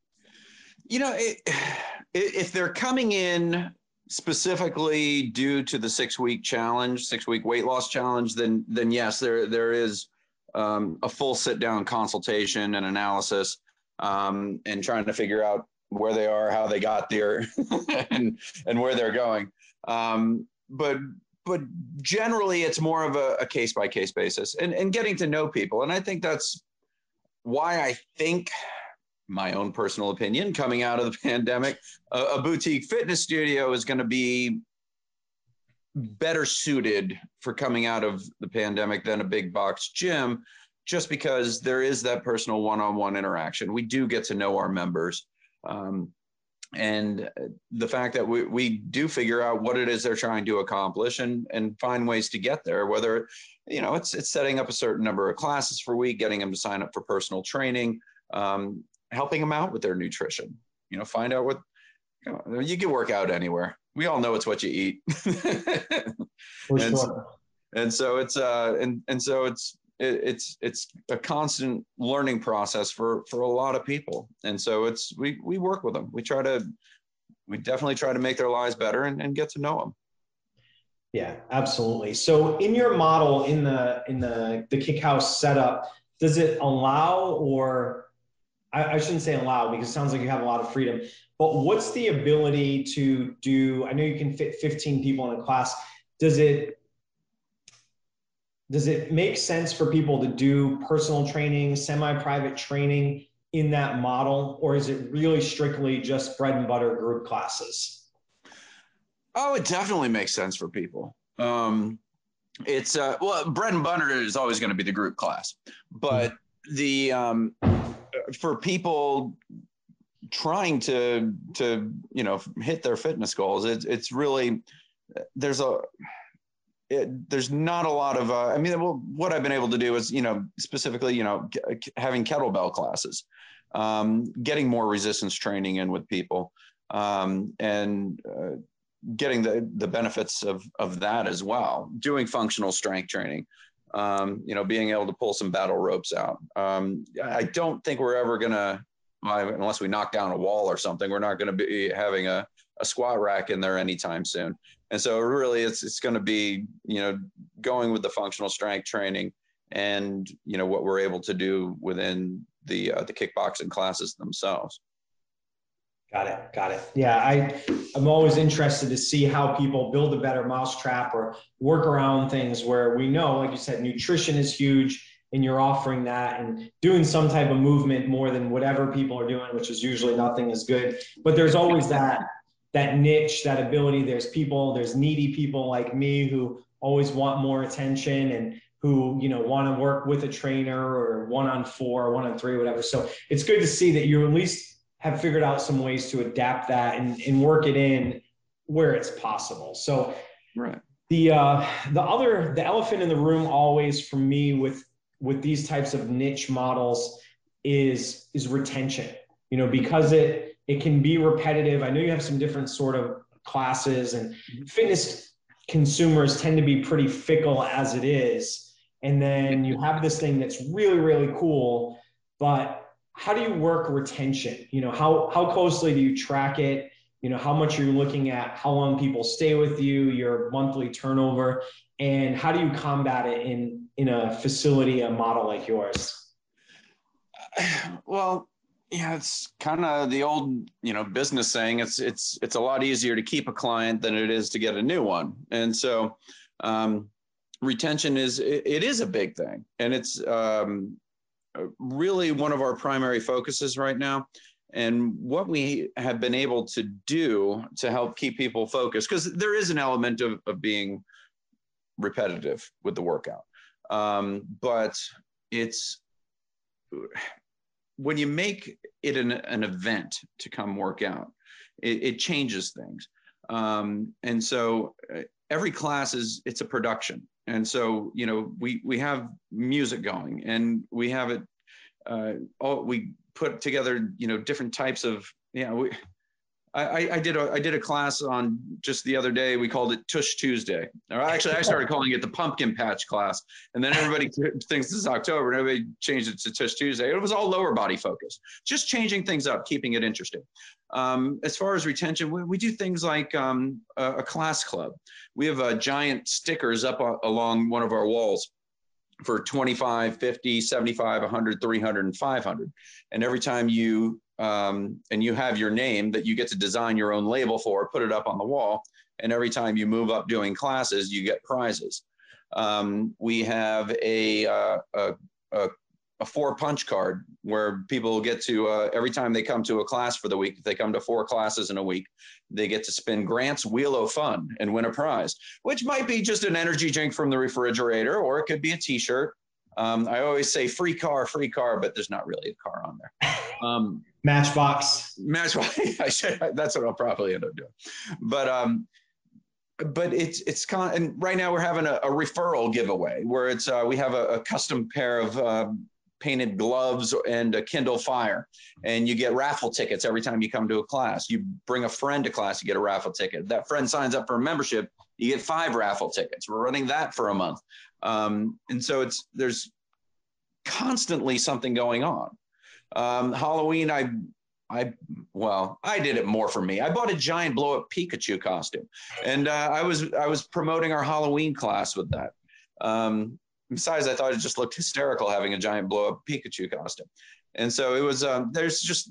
If they're coming in specifically due to the 6-week weight loss challenge, then yes, there is a full sit down consultation and analysis, and trying to figure out where they are, how they got there, and where they're going. But generally it's more of a case by case basis and getting to know people. And I think that's why I think, my own personal opinion, coming out of the pandemic, a boutique fitness studio is going to be better suited for coming out of the pandemic than a big box gym, just because there is that personal one-on-one interaction. We do get to know our members. And the fact that we do figure out what it is they're trying to accomplish and find ways to get there, whether, it's setting up a certain number of classes per week, getting them to sign up for personal training, helping them out with their nutrition, find out what, you can work out anywhere. We all know it's what you eat. And so it's a constant learning process for a lot of people. And so we work with them. We definitely try to make their lives better and get to know them. Yeah, absolutely. So in your model, in the Kick House setup, does it allow, or I shouldn't say allow because it sounds like you have a lot of freedom, but what's the ability to do, I know you can fit 15 people in a class. Does it make sense for people to do personal training, semi-private training in that model? Or is it really strictly just bread and butter group classes? Oh, it definitely makes sense for people. It's bread and butter is always going to be the group class, but for people trying to hit their fitness goals, it's really, there's not a lot of, what I've been able to do is, specifically, having kettlebell classes, getting more resistance training in with people, and getting the benefits of that as well, doing functional strength training, being able to pull some battle ropes out. I don't think we're ever going to, unless we knock down a wall or something, we're not going to be having a squat rack in there anytime soon. And so really it's going to be, going with the functional strength training and, what we're able to do within the kickboxing classes themselves. Got it. Yeah, I'm always interested to see how people build a better mousetrap or work around things where we know, like you said, nutrition is huge and you're offering that and doing some type of movement more than whatever people are doing, which is usually nothing is good. But there's always that niche, that ability. There's needy people like me who always want more attention and who, want to work with a trainer or 1-on-4 or 1-on-3, whatever. So it's good to see that you at least have figured out some ways to adapt that and work it in where it's possible. So right. The elephant in the room always for me with these types of niche models is retention, because it can be repetitive. I know you have some different sort of classes, and fitness consumers tend to be pretty fickle as it is. And then you have this thing that's really, really cool, but how do you work retention? How closely do you track it? How much you're looking at, how long people stay with you, your monthly turnover, and how do you combat it in a facility, a model like yours? Well, yeah, it's kind of the old, business saying. It's a lot easier to keep a client than it is to get a new one. And so retention is a big thing, and it's really one of our primary focuses right now. And what we have been able to do to help keep people focused, because there is an element of being repetitive with the workout, but it's when you make it an event to come work out, it changes things. And so every class it's a production. And so, we have music going, and we have it, we put together, different types of, I did a class on just the other day. We called it Tush Tuesday. Or actually, I started calling it the Pumpkin Patch class. And then everybody thinks this is October, and everybody changed it to Tush Tuesday. It was all lower body focus, just changing things up, keeping it interesting. As far as retention, we do things like a class club. We have giant stickers up along one of our walls for 25, 50, 75, 100, 300, and 500. And every time you have your name that you get to design your own label for, put it up on the wall. And every time you move up doing classes, you get prizes. We have a 4-punch card where people get to, every time they come to a class for the week, if they come to 4 classes in a week, they get to spin Grant's Wheel of Fun and win a prize, which might be just an energy drink from the refrigerator, or it could be a t-shirt. I always say free car, but there's not really a car on there. Matchbox. That's what I'll probably end up doing. But it's and right now we're having a referral giveaway where it's we have a custom pair of painted gloves and a Kindle Fire, and you get raffle tickets every time you come to a class. You bring a friend to class, you get a raffle ticket. That friend signs up for a membership, you get 5 raffle tickets. We're running that for a month. And so there's constantly something going on. Halloween, I did it more for me. I bought a giant blow up Pikachu costume, and I was promoting our Halloween class with that. Besides, I thought it just looked hysterical having a giant blow up Pikachu costume. And so it was, there's just,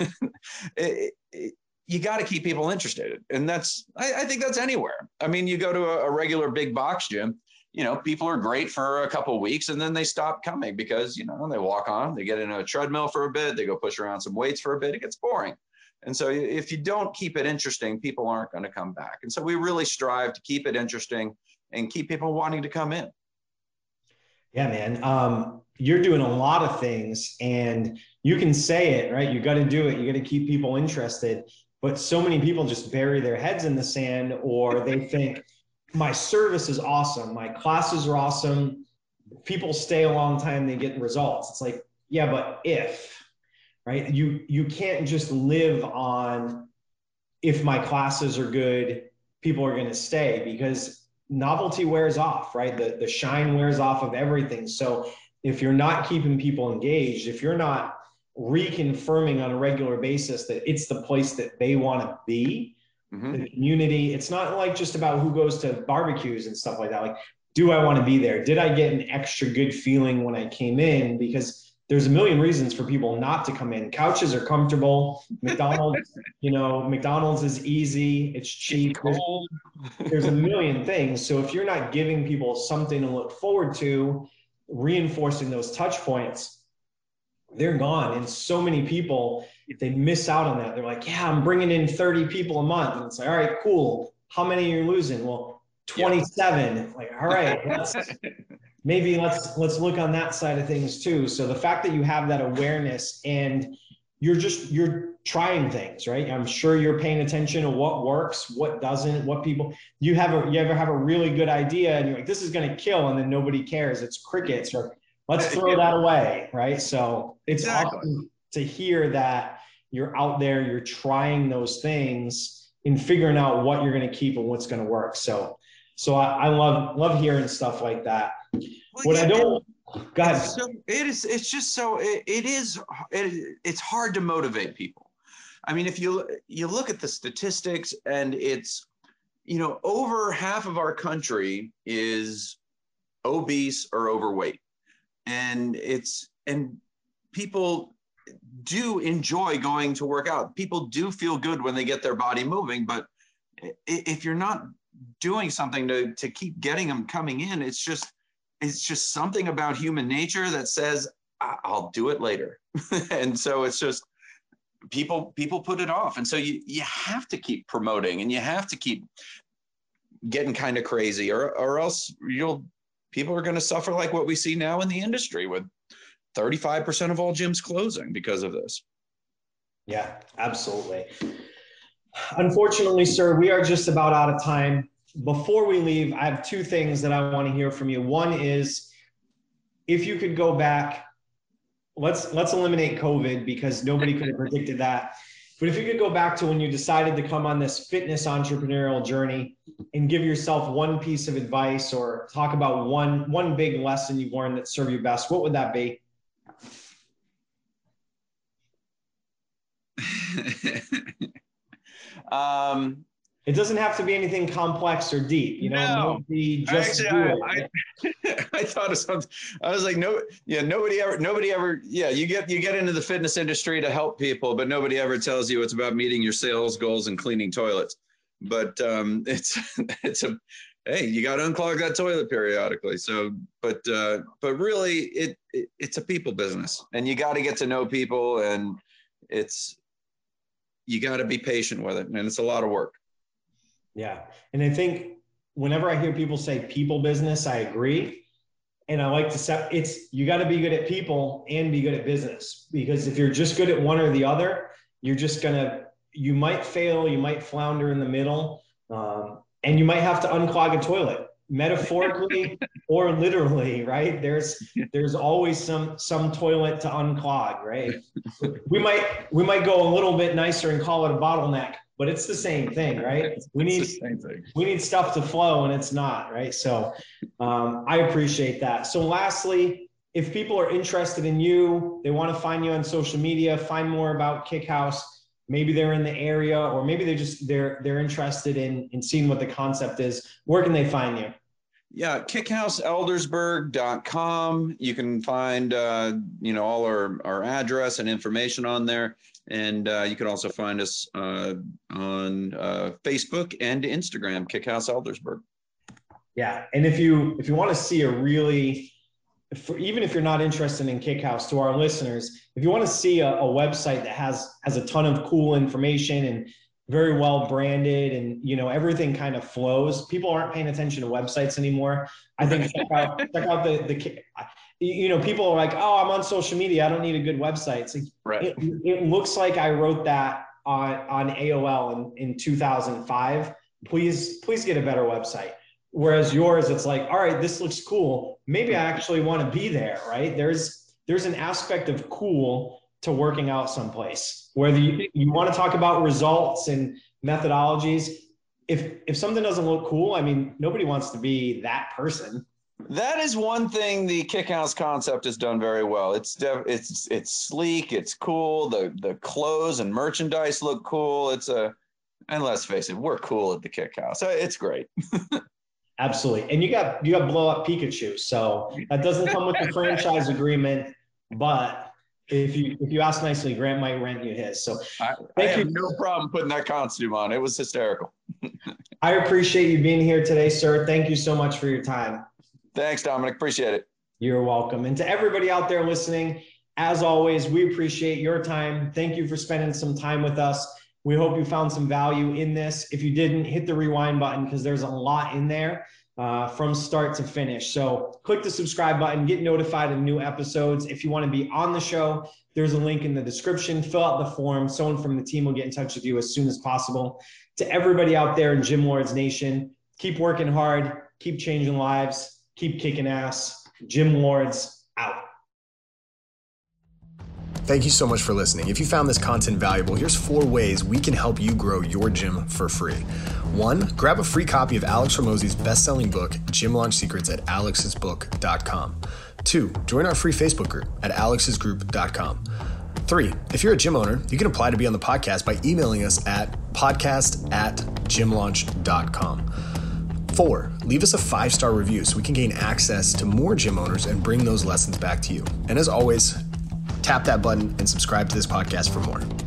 you got to keep people interested. And I think that's anywhere. I mean, you go to a regular big box gym, people are great for a couple of weeks, and then they stop coming because, they walk on, they get in a treadmill for a bit, they go push around some weights for a bit, it gets boring. And so if you don't keep it interesting, people aren't going to come back. And so we really strive to keep it interesting and keep people wanting to come in. Yeah, man. You're doing a lot of things, and you can say it, right? You got to do it. You got to keep people interested. But so many people just bury their heads in the sand, or they think my service is awesome, my classes are awesome, people stay a long time, they get results. It's like, yeah, but right? You can't just live on if my classes are good, people are going to stay, because novelty wears off, right? The shine wears off of everything. So if you're not keeping people engaged, if you're not reconfirming on a regular basis that it's the place that they want to be, the community, it's not like just about who goes to barbecues and stuff like that. Like, do I want to be there? Did I get an extra good feeling when I came in? Because there's a million reasons for people not to come in. Couches are comfortable. McDonald's, McDonald's is easy. It's cheap. There's a million things. So if you're not giving people something to look forward to, reinforcing those touch points, they're gone. And so many people, if they miss out on that, they're like, yeah, I'm bringing in 30 people a month. And it's like, all right, cool. How many are you losing? Well, 27. Yeah. Like, all right, maybe let's look on that side of things too. So the fact that you have that awareness and you're trying things, right? I'm sure you're paying attention to what works, what doesn't, what people, you ever have a really good idea and you're like, this is going to kill, and then nobody cares. It's crickets, or let's throw that away. Right. So it's awesome to hear that you're out there, you're trying those things and figuring out what you're going to keep and what's going to work. So I love hearing stuff like that. Well, go ahead. It's hard to motivate people. I mean, if you look at the statistics, and it's, over half of our country is obese or overweight. And people do enjoy going to work out. People do feel good when they get their body moving, but if you're not doing something to keep getting them coming in, it's just something about human nature that says, I'll do it later. And so it's just, people put it off. And so you have to keep promoting, and you have to keep getting kind of crazy, or else people are going to suffer like what we see now in the industry, with 35% of all gyms closing because of this. Yeah, absolutely. Unfortunately, sir, we are just about out of time. Before we leave, I have two things that I want to hear from you. One is, if you could go back, let's eliminate COVID, because nobody could have predicted that. But if you could go back to when you decided to come on this fitness entrepreneurial journey and give yourself one piece of advice, or talk about one big lesson you've learned that served you best, what would that be? It doesn't have to be anything complex or deep, you know. No, I thought of something. I was like, nobody ever. Yeah, you get into the fitness industry to help people, but nobody ever tells you it's about meeting your sales goals and cleaning toilets. But hey, you got to unclog that toilet periodically. So, but really, it's a people business, and you got to get to know people, and you got to be patient with it, and it's a lot of work. Yeah. And I think whenever I hear people say people business, I agree. And I like to say you got to be good at people and be good at business, because if you're just good at one or the other, you might fail, you might flounder in the middle, and you might have to unclog a toilet, metaphorically or literally, right? There's always some toilet to unclog, right? We might go a little bit nicer and call it a bottleneck, but it's the same thing, right? We need stuff to flow, and it's not, right? So I appreciate that. So lastly, if people are interested in you, they want to find you on social media, find more about Kickhouse, maybe they're in the area, or maybe they're interested in seeing what the concept is, where can they find you? Yeah, kickhouseeldersburg.com. You can find all our address and information on there. And you can also find us on Facebook and Instagram, Kickhouse Eldersburg. Yeah, and if you want to see even if you're not interested in Kickhouse, to our listeners, if you want to see a website that has a ton of cool information and very well branded, and everything kind of flows. People aren't paying attention to websites anymore. I think check out the people are like, oh, I'm on social media, I don't need a good website. It's like, right. It looks like I wrote that on AOL in 2005. Please get a better website. Whereas yours, it's like, all right, this looks cool. Maybe I actually want to be there, right? There's an aspect of cool to working out someplace. Whether you want to talk about results and methodologies, if something doesn't look cool, I mean, nobody wants to be that person. That is one thing the Kickhouse concept has done very well. It's sleek, it's cool. The clothes and merchandise look cool. And let's face it, we're cool at the Kickhouse. It's great. Absolutely. And you got blow up Pikachu. So that doesn't come with the franchise agreement, but if you ask nicely, Grant might rent you his. So I have no problem putting that costume on. It was hysterical. I appreciate you being here today, sir. Thank you so much for your time. Thanks, Dominic. Appreciate it. You're welcome. And to everybody out there listening, as always, we appreciate your time. Thank you for spending some time with us. We hope you found some value in this. If you didn't, hit the rewind button, because there's a lot in there from start to finish. So click the subscribe button, get notified of new episodes. If you want to be on the show, there's a link in the description. Fill out the form. Someone from the team will get in touch with you as soon as possible. To everybody out there in Gym Lords Nation, keep working hard, keep changing lives, keep kicking ass. Gym Lords out. Thank you so much for listening. If you found this content valuable, here's 4 ways we can help you grow your gym for free. 1, grab a free copy of Alex Hormozi's best-selling book, Gym Launch Secrets, at alexsbook.com. 2, join our free Facebook group at alexsgroup.com. 3, if you're a gym owner, you can apply to be on the podcast by emailing us at podcast@gymlaunch.com. 4, leave us a 5-star review so we can gain access to more gym owners and bring those lessons back to you. And as always, tap that button and subscribe to this podcast for more.